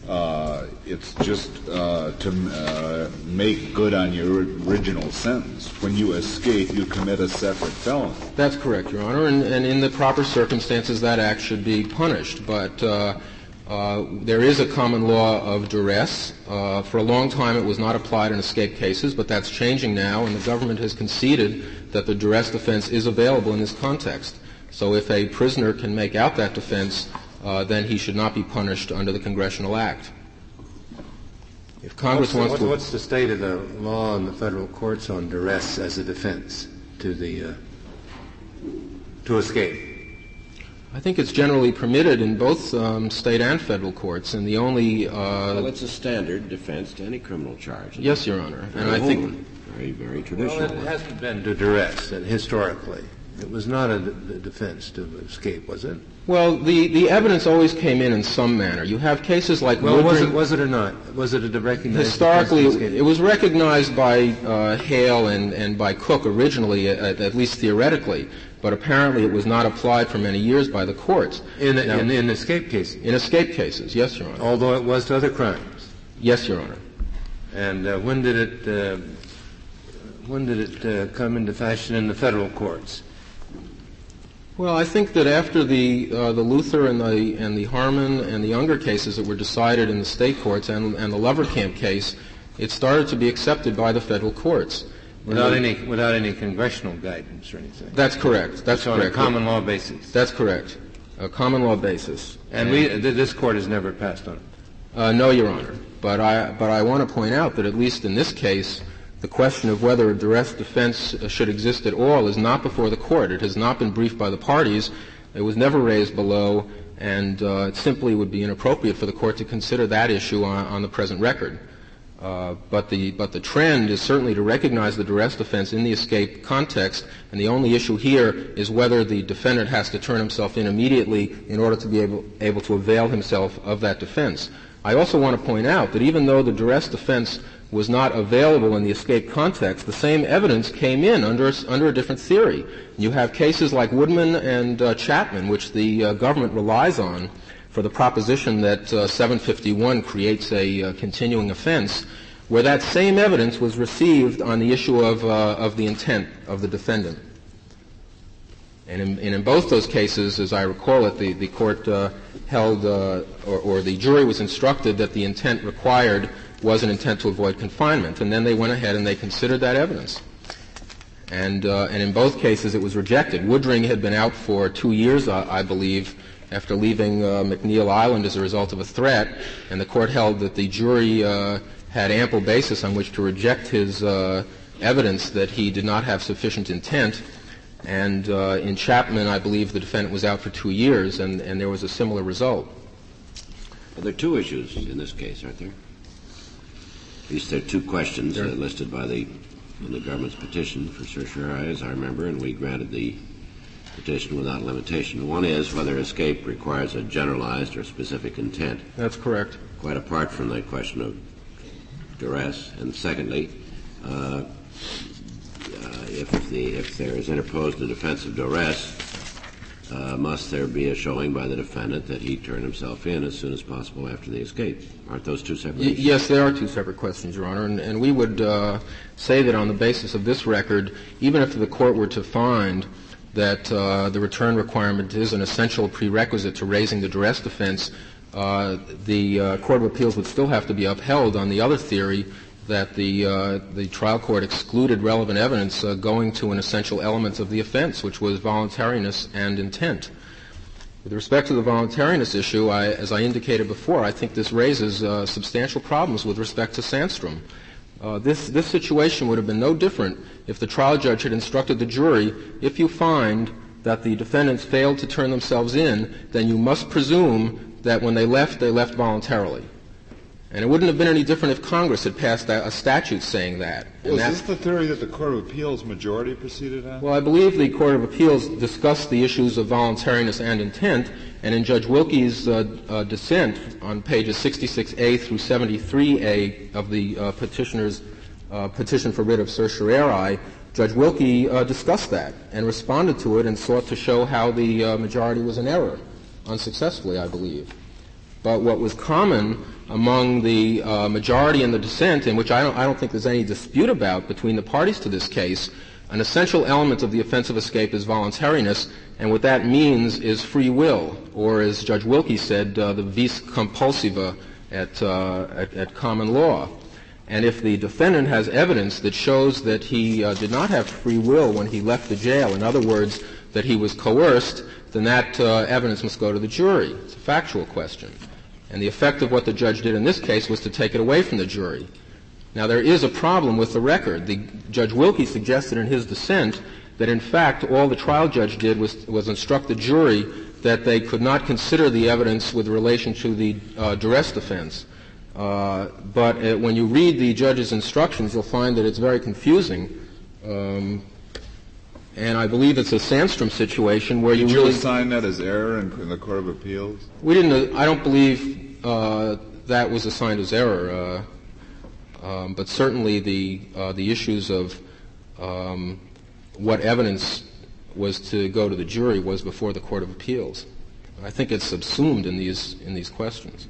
uh, it's just uh, to uh, make good on your original sentence. When you escape, you commit a separate felony. That's correct, Your Honor, and, and in the proper circumstances, that act should be punished. But uh, uh, there is a common law of duress. Uh, for a long time, it was not applied in escape cases, but that's changing now, and the government has conceded that the duress defense is available in this context. So if a prisoner can make out that defense, Uh, then he should not be punished under the Congressional Act. If Congress what's wants the, to... What's the state of the law in the federal courts on duress as a defense to the, uh, to escape? I think it's generally permitted in both um, state and federal courts, and the only... Uh, well, it's a standard defense to any criminal charge. Yes, Your Honor. And very I think... Very, very traditional. Well, it hasn't been to duress, uh, historically. It was not a d- defense to escape, was it? Well, the, the evidence always came in in some manner. You have cases like... Well, was it, was it or not? Was it a recognized... Historically, it, it was recognized by uh, Hale and, and by Cook originally, at, at least theoretically, but apparently it was not applied for many years by the courts. In, now, in, in escape cases? In escape cases, yes, Your Honor. Although it was to other crimes? Yes, Your Honor. And uh, when did it... Uh, when did it uh, come into fashion in the federal courts? Well, I think that after the uh, the Luther and the and the Harmon and the Unger cases that were decided in the state courts and and the Leverkamp case, it started to be accepted by the federal courts without any without any congressional guidance or anything. That's correct. That's so correct. On a common law basis. That's correct. A common law basis. And, and we th- this court has never passed on it. Uh, no, Your Honor. But I but I want to point out that at least in this case, the question of whether a duress defense should exist at all is not before the court. It has not been briefed by the parties. It was never raised below, and uh, it simply would be inappropriate for the court to consider that issue on, on the present record. Uh, but the but the trend is certainly to recognize the duress defense in the escape context, and the only issue here is whether the defendant has to turn himself in immediately in order to be able able to avail himself of that defense. I also want to point out that even though the duress defense was not available in the escape context, the same evidence came in under, under a different theory. You have cases like Woodman and uh, Chapman, which the uh, government relies on for the proposition that uh, seven fifty-one creates a uh, continuing offense, where that same evidence was received on the issue of, uh, of the intent of the defendant. And in, and in both those cases, as I recall it, the, the court uh, held, uh, or, or the jury was instructed that the intent required was an intent to avoid confinement. And then they went ahead and they considered that evidence. And, uh, and in both cases, it was rejected. Woodring had been out for two years, uh, I believe, after leaving uh, McNeil Island as a result of a threat, and the court held that the jury uh, had ample basis on which to reject his uh, evidence that he did not have sufficient intent. And uh, in Chapman, I believe the defendant was out for two years, and, and there was a similar result. Well, there are two issues in this case, aren't there? At least there are two questions uh, listed by the in the government's petition for certiorari, as I remember, and we granted the petition without limitation. One is whether escape requires a generalized or specific intent. That's correct. Quite apart from the question of duress. And secondly, uh, uh, if the if there is interposed a defense of duress, uh, must there be a showing by the defendant that he turned himself in as soon as possible after the escape? Aren't those two separate y- issues? Yes, there are two separate questions, Your Honor, and, and we would uh, say that on the basis of this record, even if the court were to find that uh, the return requirement is an essential prerequisite to raising the duress defense, uh, the uh, Court of Appeals would still have to be upheld on the other theory that the uh, the trial court excluded relevant evidence uh, going to an essential element of the offense, which was voluntariness and intent. With respect to the voluntariness issue, I, as I indicated before, I think this raises uh, substantial problems with respect to Sandstrom. Uh, this, this situation would have been no different if the trial judge had instructed the jury, if you find that the defendants failed to turn themselves in, then you must presume that when they left, they left voluntarily. And it wouldn't have been any different if Congress had passed a, a statute saying that. Was this the theory that the Court of Appeals majority proceeded on? Well, I believe the Court of Appeals discussed the issues of voluntariness and intent, and in Judge Wilkie's uh, uh, dissent on pages sixty-six A through seventy-three A of the uh, petitioner's uh, petition for writ of certiorari, Judge Wilkie uh, discussed that and responded to it and sought to show how the uh, majority was in error, unsuccessfully, I believe. But what was common among the uh, majority and the dissent, in which I don't, I don't think there's any dispute about between the parties to this case, an essential element of the offense of escape is voluntariness, and what that means is free will, or as Judge Wilkie said, uh, the vis compulsiva at, uh, at, at common law. And if the defendant has evidence that shows that he uh, did not have free will when he left the jail, in other words, that he was coerced, then that uh, evidence must go to the jury. It's a factual question. And the effect of what the judge did in this case was to take it away from the jury. Now, there is a problem with the record. The, Judge Wilkie suggested in his dissent that, in fact, all the trial judge did was, was instruct the jury that they could not consider the evidence with relation to the uh, duress defense. Uh, but uh, when you read the judge's instructions, you'll find that it's very confusing. Um, and I believe it's a Sandstrom situation where Did you you really assign that as error in, in the Court of Appeals? We didn't. I don't believe uh, that was assigned as error. Uh, um, but certainly the uh, the issues of um, what evidence was to go to the jury was before the Court of Appeals. I think it's subsumed in these in these questions.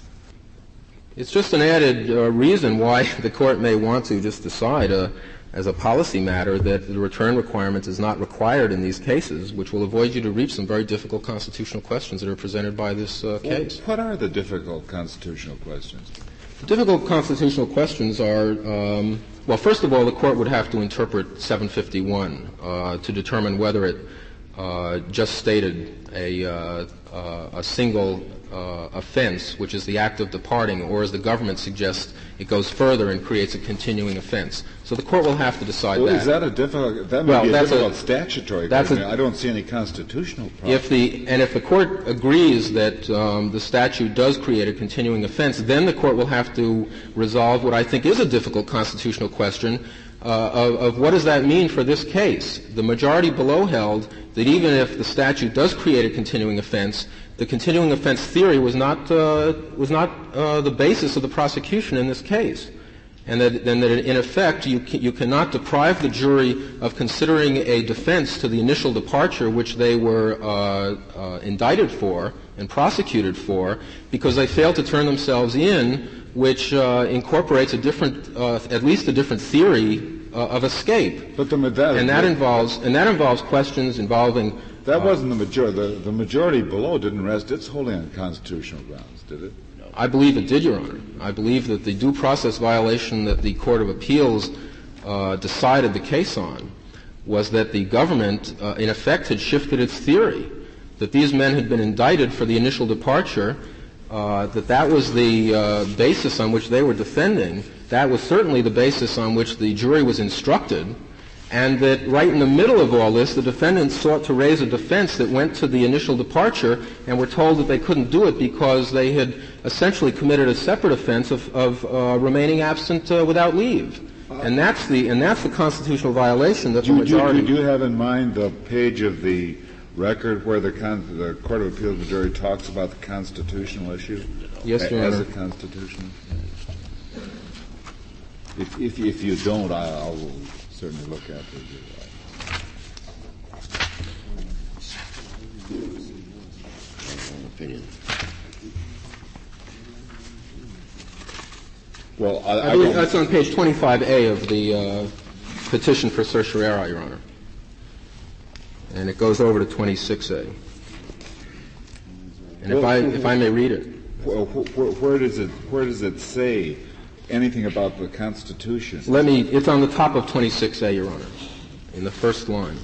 It's just an added uh, reason why the court may want to just decide uh, as a policy matter that the return requirement is not required in these cases, which will avoid you to reach some very difficult constitutional questions that are presented by this uh, case. Well, what are the difficult constitutional questions? The difficult constitutional questions are, um, well, first of all, the court would have to interpret seven fifty-one uh, to determine whether it uh, just stated a, uh, uh, a single uh, offense, which is the act of departing, or as the government suggests, it goes further and creates a continuing offense. So the court will have to decide well, that. Is that a difficult? That may well, be a that's difficult a, statutory that's question. A, I don't see any constitutional problem. If the and if the court agrees that um, the statute does create a continuing offense, then the court will have to resolve what I think is a difficult constitutional question uh, of, of what does that mean for this case. The majority below held that even if the statute does create a continuing offense, the continuing offense theory was not uh, was not uh, the basis of the prosecution in this case, and that, and that in effect you can, you cannot deprive the jury of considering a defense to the initial departure which they were uh, uh, indicted for and prosecuted for because they failed to turn themselves in, which uh, incorporates a different, uh, at least a different theory uh, of escape. But the, that, and that involves and that involves questions involving. That wasn't the majority. The, the majority below didn't rest its holding on constitutional grounds, did it? I believe it did, Your Honor. I believe that the due process violation that the Court of Appeals uh, decided the case on was that the government, uh, in effect, had shifted its theory, that these men had been indicted for the initial departure, uh, that that was the uh, basis on which they were defending. That was certainly the basis on which the jury was instructed, and that right in the middle of all this, the defendants sought to raise a defense that went to the initial departure and were told that they couldn't do it because they had essentially committed a separate offense of, of uh, remaining absent uh, without leave. And that's the and that's the constitutional violation that the do, majority. Do, do you have in mind the page of the record where the, con- the Court of Appeals majority talks about the constitutional issue? Yes, Your Honor. As a constitutional? If, if, if you don't, I, I will certainly look at it. Opinion. Well, I, I, I believe that's on page twenty-five A of the uh, petition for certiorari, Your Honor, and it goes over to twenty-six A. And well, if I if I may read it, where, where, where does it where does it say anything about the Constitution? Let me. It's on the top of twenty-six A, Your Honor, in the first line.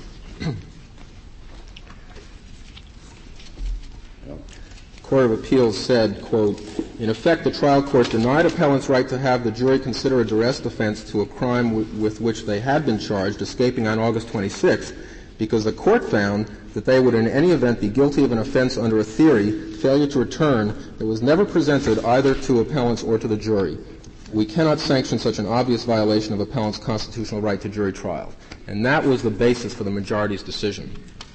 Court of Appeals said, quote, "In effect, the trial court denied appellants' right to have the jury consider a duress defense to a crime w- with which they had been charged, escaping on August twenty-sixth, because the court found that they would in any event be guilty of an offense under a theory, failure to return, that was never presented either to appellants or to the jury. We cannot sanction such an obvious violation of appellant's constitutional right to jury trial." And that was the basis for the majority's decision.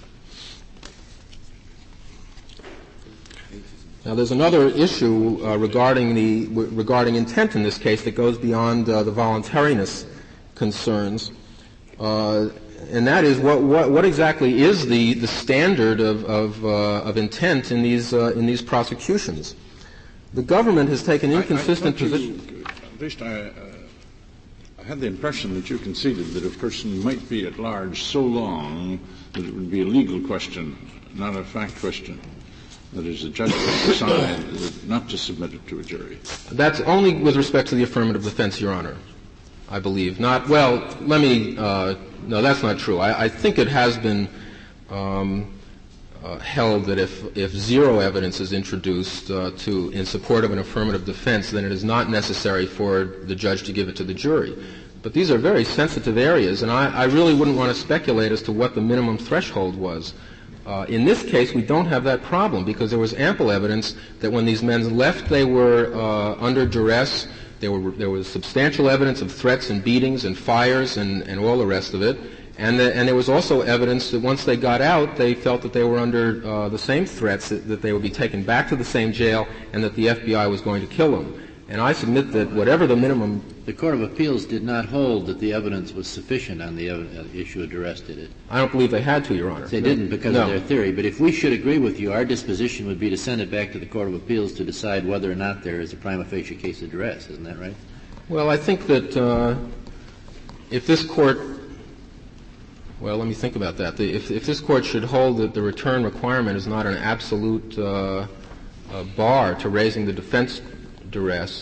Now, there's another issue uh, regarding the w- regarding intent in this case that goes beyond uh, the voluntariness concerns, uh, and that is what, what, what exactly is the, the standard of of, uh, of intent in these uh, in these prosecutions? The government has taken inconsistent positions. At least I, uh, I had the impression that you conceded that a person might be at large so long that it would be a legal question, not a fact question. That is, the judge would decide not to submit it to a jury. That's only with respect to the affirmative defense, Your Honor, I believe. Not, well, let me, uh, no, that's not true. I, I think it has been um, uh, held that if, if zero evidence is introduced uh, to, in support of an affirmative defense, then it is not necessary for the judge to give it to the jury. But these are very sensitive areas, and I, I really wouldn't want to speculate as to what the minimum threshold was. Uh, in this case, we don't have that problem because there was ample evidence that when these men left, they were uh, under duress. There, were, there was substantial evidence of threats and beatings and fires and, and all the rest of it. And, the, and there was also evidence that once they got out, they felt that they were under uh, the same threats, that, that they would be taken back to the same jail and that the F B I was going to kill them. And I submit that whatever the minimum... The Court of Appeals did not hold that the evidence was sufficient on the ev- issue of duress, did it? I don't believe they had to, Your Honor. They no. didn't because no. of their theory. But if we should agree with you, our disposition would be to send it back to the Court of Appeals to decide whether or not there is a prima facie case of duress. Isn't that right? Well, I think that uh, if this Court... Well, let me think about that. The, if, if this Court should hold that the return requirement is not an absolute uh, uh, bar to raising the defense duress,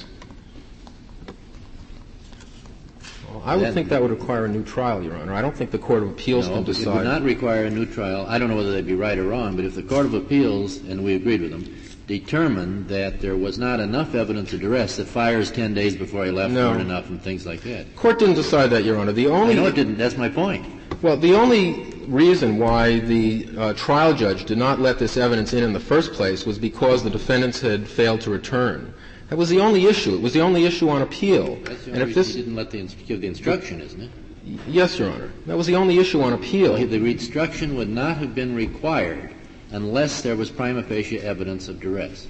well, I would then, think that would require a new trial, Your Honor. I don't think the Court of Appeals no, can decide. It would not require a new trial. I don't know whether they'd be right or wrong, but if the Court of Appeals, and we agreed with them, determined that there was not enough evidence of duress, that fires ten days before he left no. weren't enough and things like that. Court didn't decide that, Your Honor. The only I know it didn't. That's my point. Well, the only reason why the uh, trial judge did not let this evidence in in the first place was because the defendants had failed to return. That was the only issue. It was the only issue on appeal. That's the and only if reason this he didn't let the ins- give the instruction, isn't it? Yes, Your Honor. That was the only issue on appeal. Well, the instruction would not have been required unless there was prima facie evidence of duress.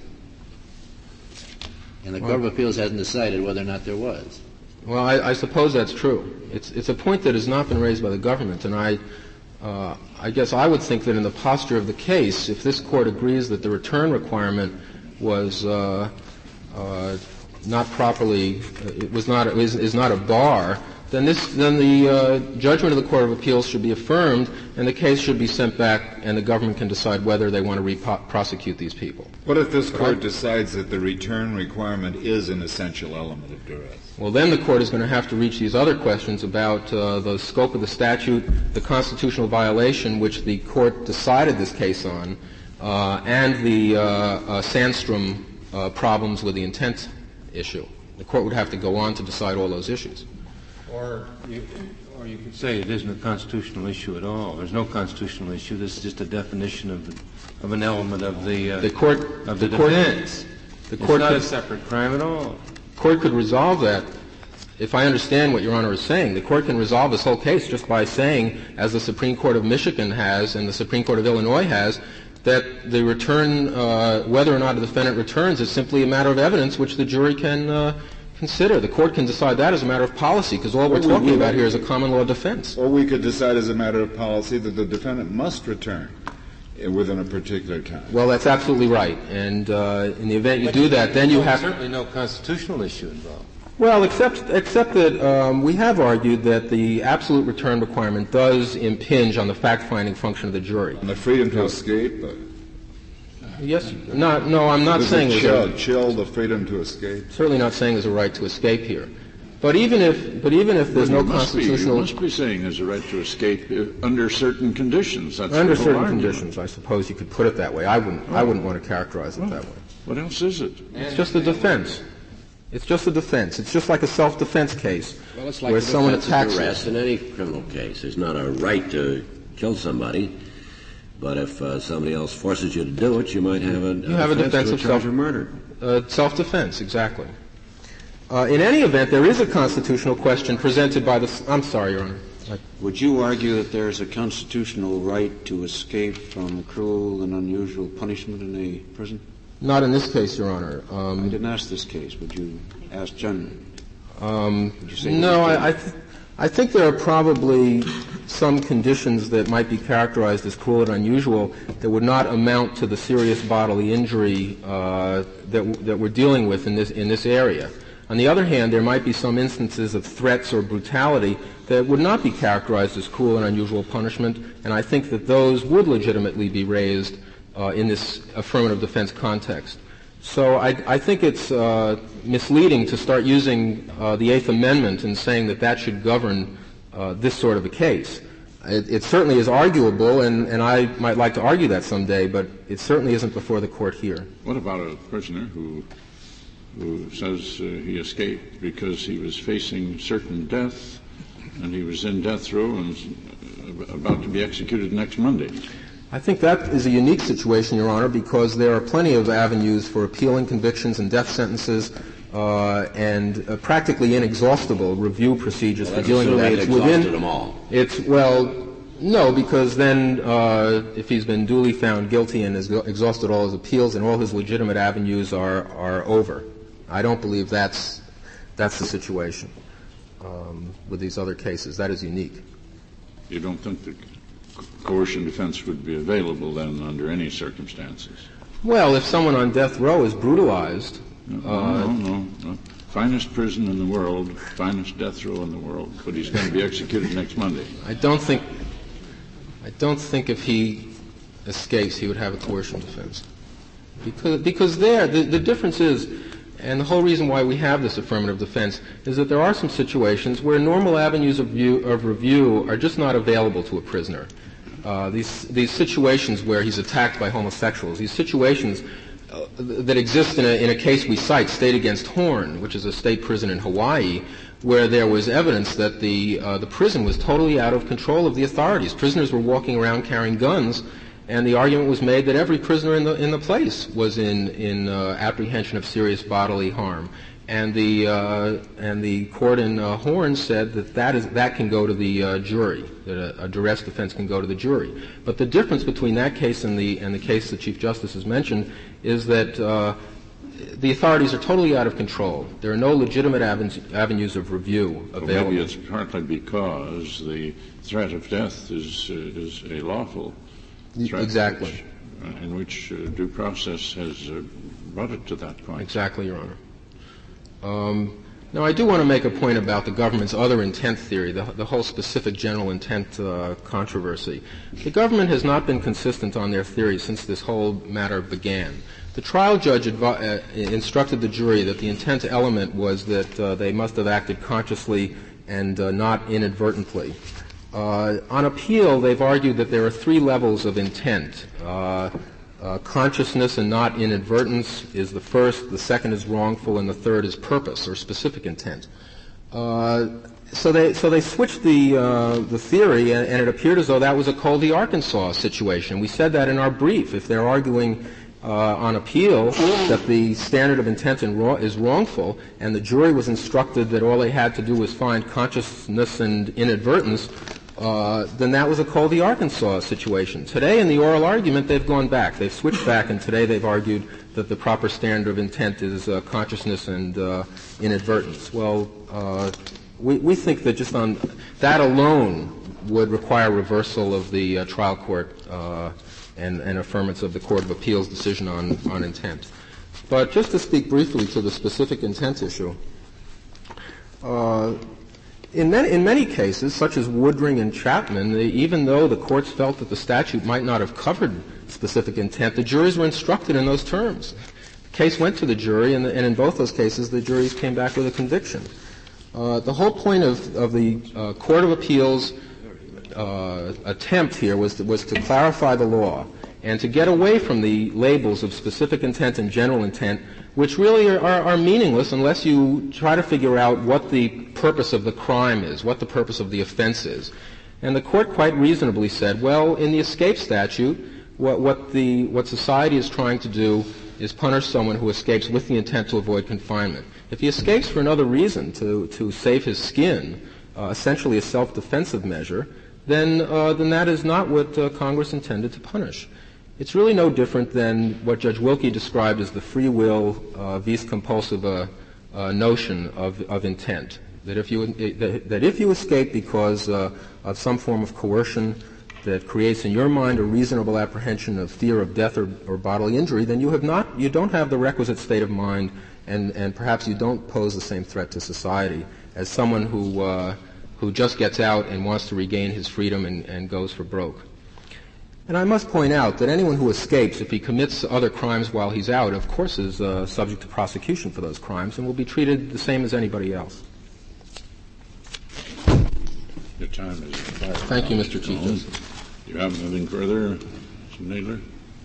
And the well, Court of Appeals hasn't decided whether or not there was. Well, I, I suppose that's true. It's, it's a point that has not been raised by the government, and I, uh, I guess I would think that in the posture of the case, if this Court agrees that the return requirement was uh, uh, not properly, it was not, is, is not a bar, then this, then the uh, judgment of the Court of Appeals should be affirmed, and the case should be sent back, and the government can decide whether they want to re-prosecute these people. What if this Court decides that the return requirement is an essential element of duress? Well, then the Court is going to have to reach these other questions about uh, the scope of the statute, the constitutional violation which the Court decided this case on, uh, and the uh, uh, Sandstrom uh, problems with the intent issue. The Court would have to go on to decide all those issues. Or you, or you could say it isn't a constitutional issue at all. There's no constitutional issue. This is just a definition of of an element of the uh, the court of the, the court, defense. The it's court not could, a separate crime at all. The court could resolve that. If I understand what Your Honor is saying, the Court can resolve this whole case just by saying, as the Supreme Court of Michigan has and the Supreme Court of Illinois has, that the return, uh, whether or not a defendant returns, is simply a matter of evidence which the jury can uh, consider. The Court can decide that as a matter of policy, because all we're Well, talking we, we, about here is a common law defense. Or we could decide as a matter of policy that the defendant must return within a particular time. Well, that's absolutely right. And uh, in the event you but do you, that, then you have certainly no constitutional issue involved. Well, except except that um, we have argued that the absolute return requirement does impinge on the fact-finding function of the jury. And the freedom to escape. Uh, yes, not no. I'm not Does saying it there's chill, a, chill the freedom to escape. certainly not saying there's a right to escape here. But even if but even if there's well, no you must constitutional be, you must be saying there's a right to escape uh, under certain conditions. That's under the whole certain argument. conditions, I suppose you could put it that way. I wouldn't. I wouldn't want to characterize it Well, that way. What else is it? It's just a defense. It's just a defense. It's just like a self-defense case Well, it's like where the someone defense of attacks duress you. in any criminal case. There's not a right to kill somebody, but if uh, somebody else forces you to do it, you might have a, You have a defense to of a charge self of murder. Uh, self-defense, exactly. Uh, in any event, there is a constitutional question presented by the. I'm sorry, Your Honor. Would you argue that there is a constitutional right to escape from cruel and unusual punishment in a prison? Not in this case, Your Honor. Um, I didn't ask this case. Would you ask generally? Um, Would you say no, I, I, th- I think there are probably some conditions that might be characterized as cruel and unusual that would not amount to the serious bodily injury uh, that, w- that we're dealing with in this in this area. On the other hand, there might be some instances of threats or brutality that would not be characterized as cruel and unusual punishment, and I think that those would legitimately be raised uh, in this affirmative defense context. So I, I think it's uh, misleading to start using uh, the Eighth Amendment and saying that that should govern uh, this sort of a case. It, it certainly is arguable, and, and I might like to argue that someday, but it certainly isn't before the court here. What about a prisoner who who says uh, he escaped because he was facing certain death and he was in death row and uh, about to be executed next Monday? I think that is a unique situation, Your Honor, because there are plenty of avenues for appealing convictions and death sentences uh, and uh, practically inexhaustible review procedures Well, for dealing with that. It's within them all. It's well, no, because then uh, if he's been duly found guilty and has exhausted all his appeals, and all his legitimate avenues are are over. I don't believe that's that's the situation um, with these other cases. That is unique. You don't think the coercion defense would be available then under any circumstances? Well, if someone on death row is brutalized. No, uh, no, no, no. Finest prison in the world, finest death row in the world, but he's going to be executed next Monday. I don't think. I don't think if he escapes, he would have a coercion defense, because because there the, the difference is. And the whole reason why we have this affirmative defense is that there are some situations where normal avenues of, view, of review are just not available to a prisoner. Uh, these, these situations where he's attacked by homosexuals, these situations uh, that exist in a, in a case we cite, State against Horn, which is a state prison in Hawaii, where there was evidence that the, uh, the prison was totally out of control of the authorities. Prisoners were walking around carrying guns, and the argument was made that every prisoner in the in the place was in in uh, apprehension of serious bodily harm. And the uh, and the court in uh, Horn said that that is that can go to the uh, jury, that a, a duress defense can go to the jury. But the difference between that case and the and the case the Chief Justice has mentioned is that uh, the authorities are totally out of control. There are no legitimate avenues, avenues of review available. Well, maybe it's partly because the threat of death is uh, is a lawful threat. Exactly. Which, uh, in which uh, due process has uh, brought it to that point. Exactly, Your Honor. Um, now, I do want to make a point about the government's other intent theory, the, the whole specific general intent uh, controversy. The government has not been consistent on their theory since this whole matter began. The trial judge advi- uh, instructed the jury that the intent element was that uh, they must have acted consciously and uh, not inadvertently. Uh, on appeal, they've argued that there are three levels of intent. Uh, Uh, consciousness and not inadvertence is the first, the second is wrongful, and the third is purpose or specific intent. Uh, so they so they switched the uh, the theory, and, and it appeared as though that was a Colby, Arkansas situation. We said that in our brief. If they're arguing uh, on appeal that the standard of intent in raw, is wrongful, and the jury was instructed that all they had to do was find consciousness and inadvertence, Uh, then that was a Colby, Arkansas situation. Today, in the oral argument, they've gone back. They've switched back, and today they've argued that the proper standard of intent is uh, consciousness and uh, inadvertence. Well, uh, we, we think that just on that alone would require reversal of the uh, trial court uh, and, and affirmance of the Court of Appeals decision on, on intent. But just to speak briefly to the specific intent issue, uh, In many, in many cases, such as Woodring and Chapman, they, even though the courts felt that the statute might not have covered specific intent, the juries were instructed in those terms. The case went to the jury, and, the, and in both those cases, the juries came back with a conviction. Uh, the whole point of, of the uh, Court of Appeals uh, attempt here was to, was to clarify the law and to get away from the labels of specific intent and general intent, which really are, are, are meaningless unless you try to figure out what the purpose of the crime is, what the purpose of the offense is. And the court quite reasonably said, well, in the escape statute, what, what, the, what society is trying to do is punish someone who escapes with the intent to avoid confinement. If he escapes for another reason, to, to save his skin, uh, essentially a self-defensive measure, then, uh, then that is not what uh, Congress intended to punish. It's really no different than what Judge Wilkie described as the free will uh, vis compulsiva uh, notion of, of intent. That if you that, that if you escape because uh, of some form of coercion that creates in your mind a reasonable apprehension of fear of death or, or bodily injury, then you have not you don't have the requisite state of mind, and, and perhaps you don't pose the same threat to society as someone who uh, who just gets out and wants to regain his freedom and, and goes for broke. And I must point out that anyone who escapes, if he commits other crimes while he's out, of course is uh, subject to prosecution for those crimes and will be treated the same as anybody else. Your time is expired. Thank you, Mister Chief Justice. Do you have anything further, Mister Nadler?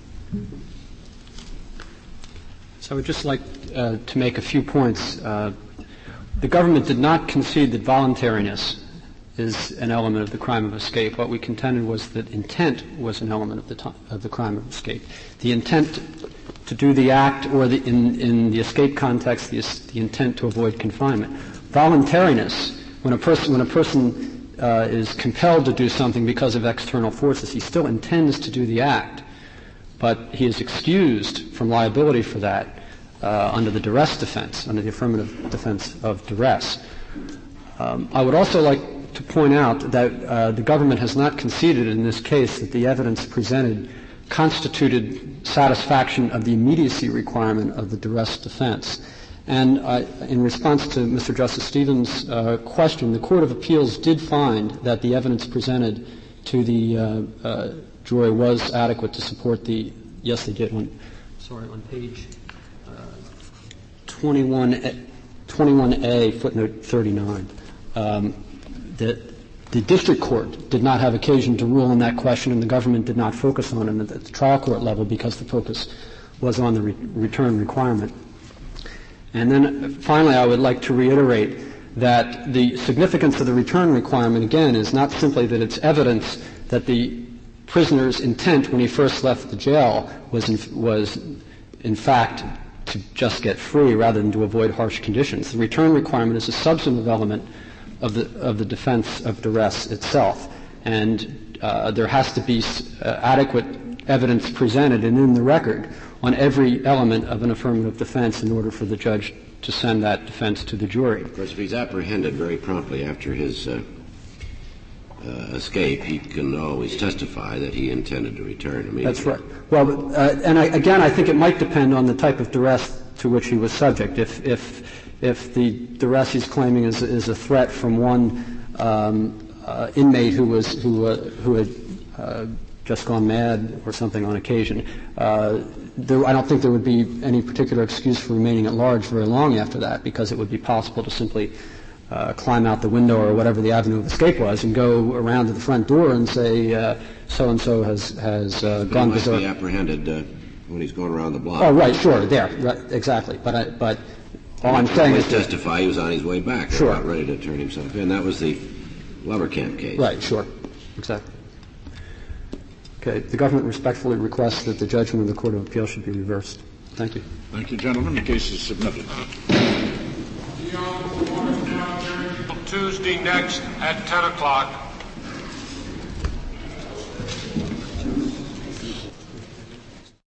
So I would just like uh, to make a few points. Uh, the government did not concede that voluntariness is an element of the crime of escape. What we contended was that intent was an element of the, to- of the crime of escape. The intent to do the act, or the, in, in the escape context, the, the intent to avoid confinement. Voluntariness, when a person, when a person uh, is compelled to do something because of external forces, he still intends to do the act, but he is excused from liability for that uh, under the duress defense, under the affirmative defense of duress. Um, I would also like to point out that uh, the government has not conceded in this case that the evidence presented constituted satisfaction of the immediacy requirement of the duress defense. And uh, in response to Mister Justice Stevens' uh, question, the Court of Appeals did find that the evidence presented to the uh, uh, jury was adequate to support the, yes, they did, on, sorry, on page uh, twenty-one A, footnote thirty-nine. Um, The, the district court did not have occasion to rule on that question, and the government did not focus on it at the trial court level because the focus was on the re- return requirement. And then finally, I would like to reiterate that the significance of the return requirement, again, is not simply that it's evidence that the prisoner's intent when he first left the jail was in, was in fact to just get free rather than to avoid harsh conditions. The return requirement is a substantive element of the of the defense of duress itself, and uh, there has to be uh, adequate evidence presented and in the record on every element of an affirmative defense in order for the judge to send that defense to the jury. Of course, if he's apprehended very promptly after his uh, uh, escape, he can always testify that he intended to return immediately. That's right. Well, uh, and I, again, I think it might depend on the type of duress to which he was subject. If if if the duress he's claiming is is a threat from one um, uh, inmate who was who uh, who had uh, just gone mad or something on occasion, uh, there, I don't think there would be any particular excuse for remaining at large very long after that, because it would be possible to simply uh, climb out the window or whatever the avenue of escape was and go around to the front door and say uh, so and so has has uh, but gone he must berserk. be apprehended uh, when he's going around the block. Oh, right, sure, there, right, exactly. But I, but all I'm saying is to testify he was on his way back, sure, about ready to turn himself in. That was the Lovercamp case. Right, sure, exactly. Okay, the government respectfully requests that the judgment of the Court of Appeal should be reversed. Thank you. Thank you, gentlemen. The case is submitted. Tuesday next at ten o'clock.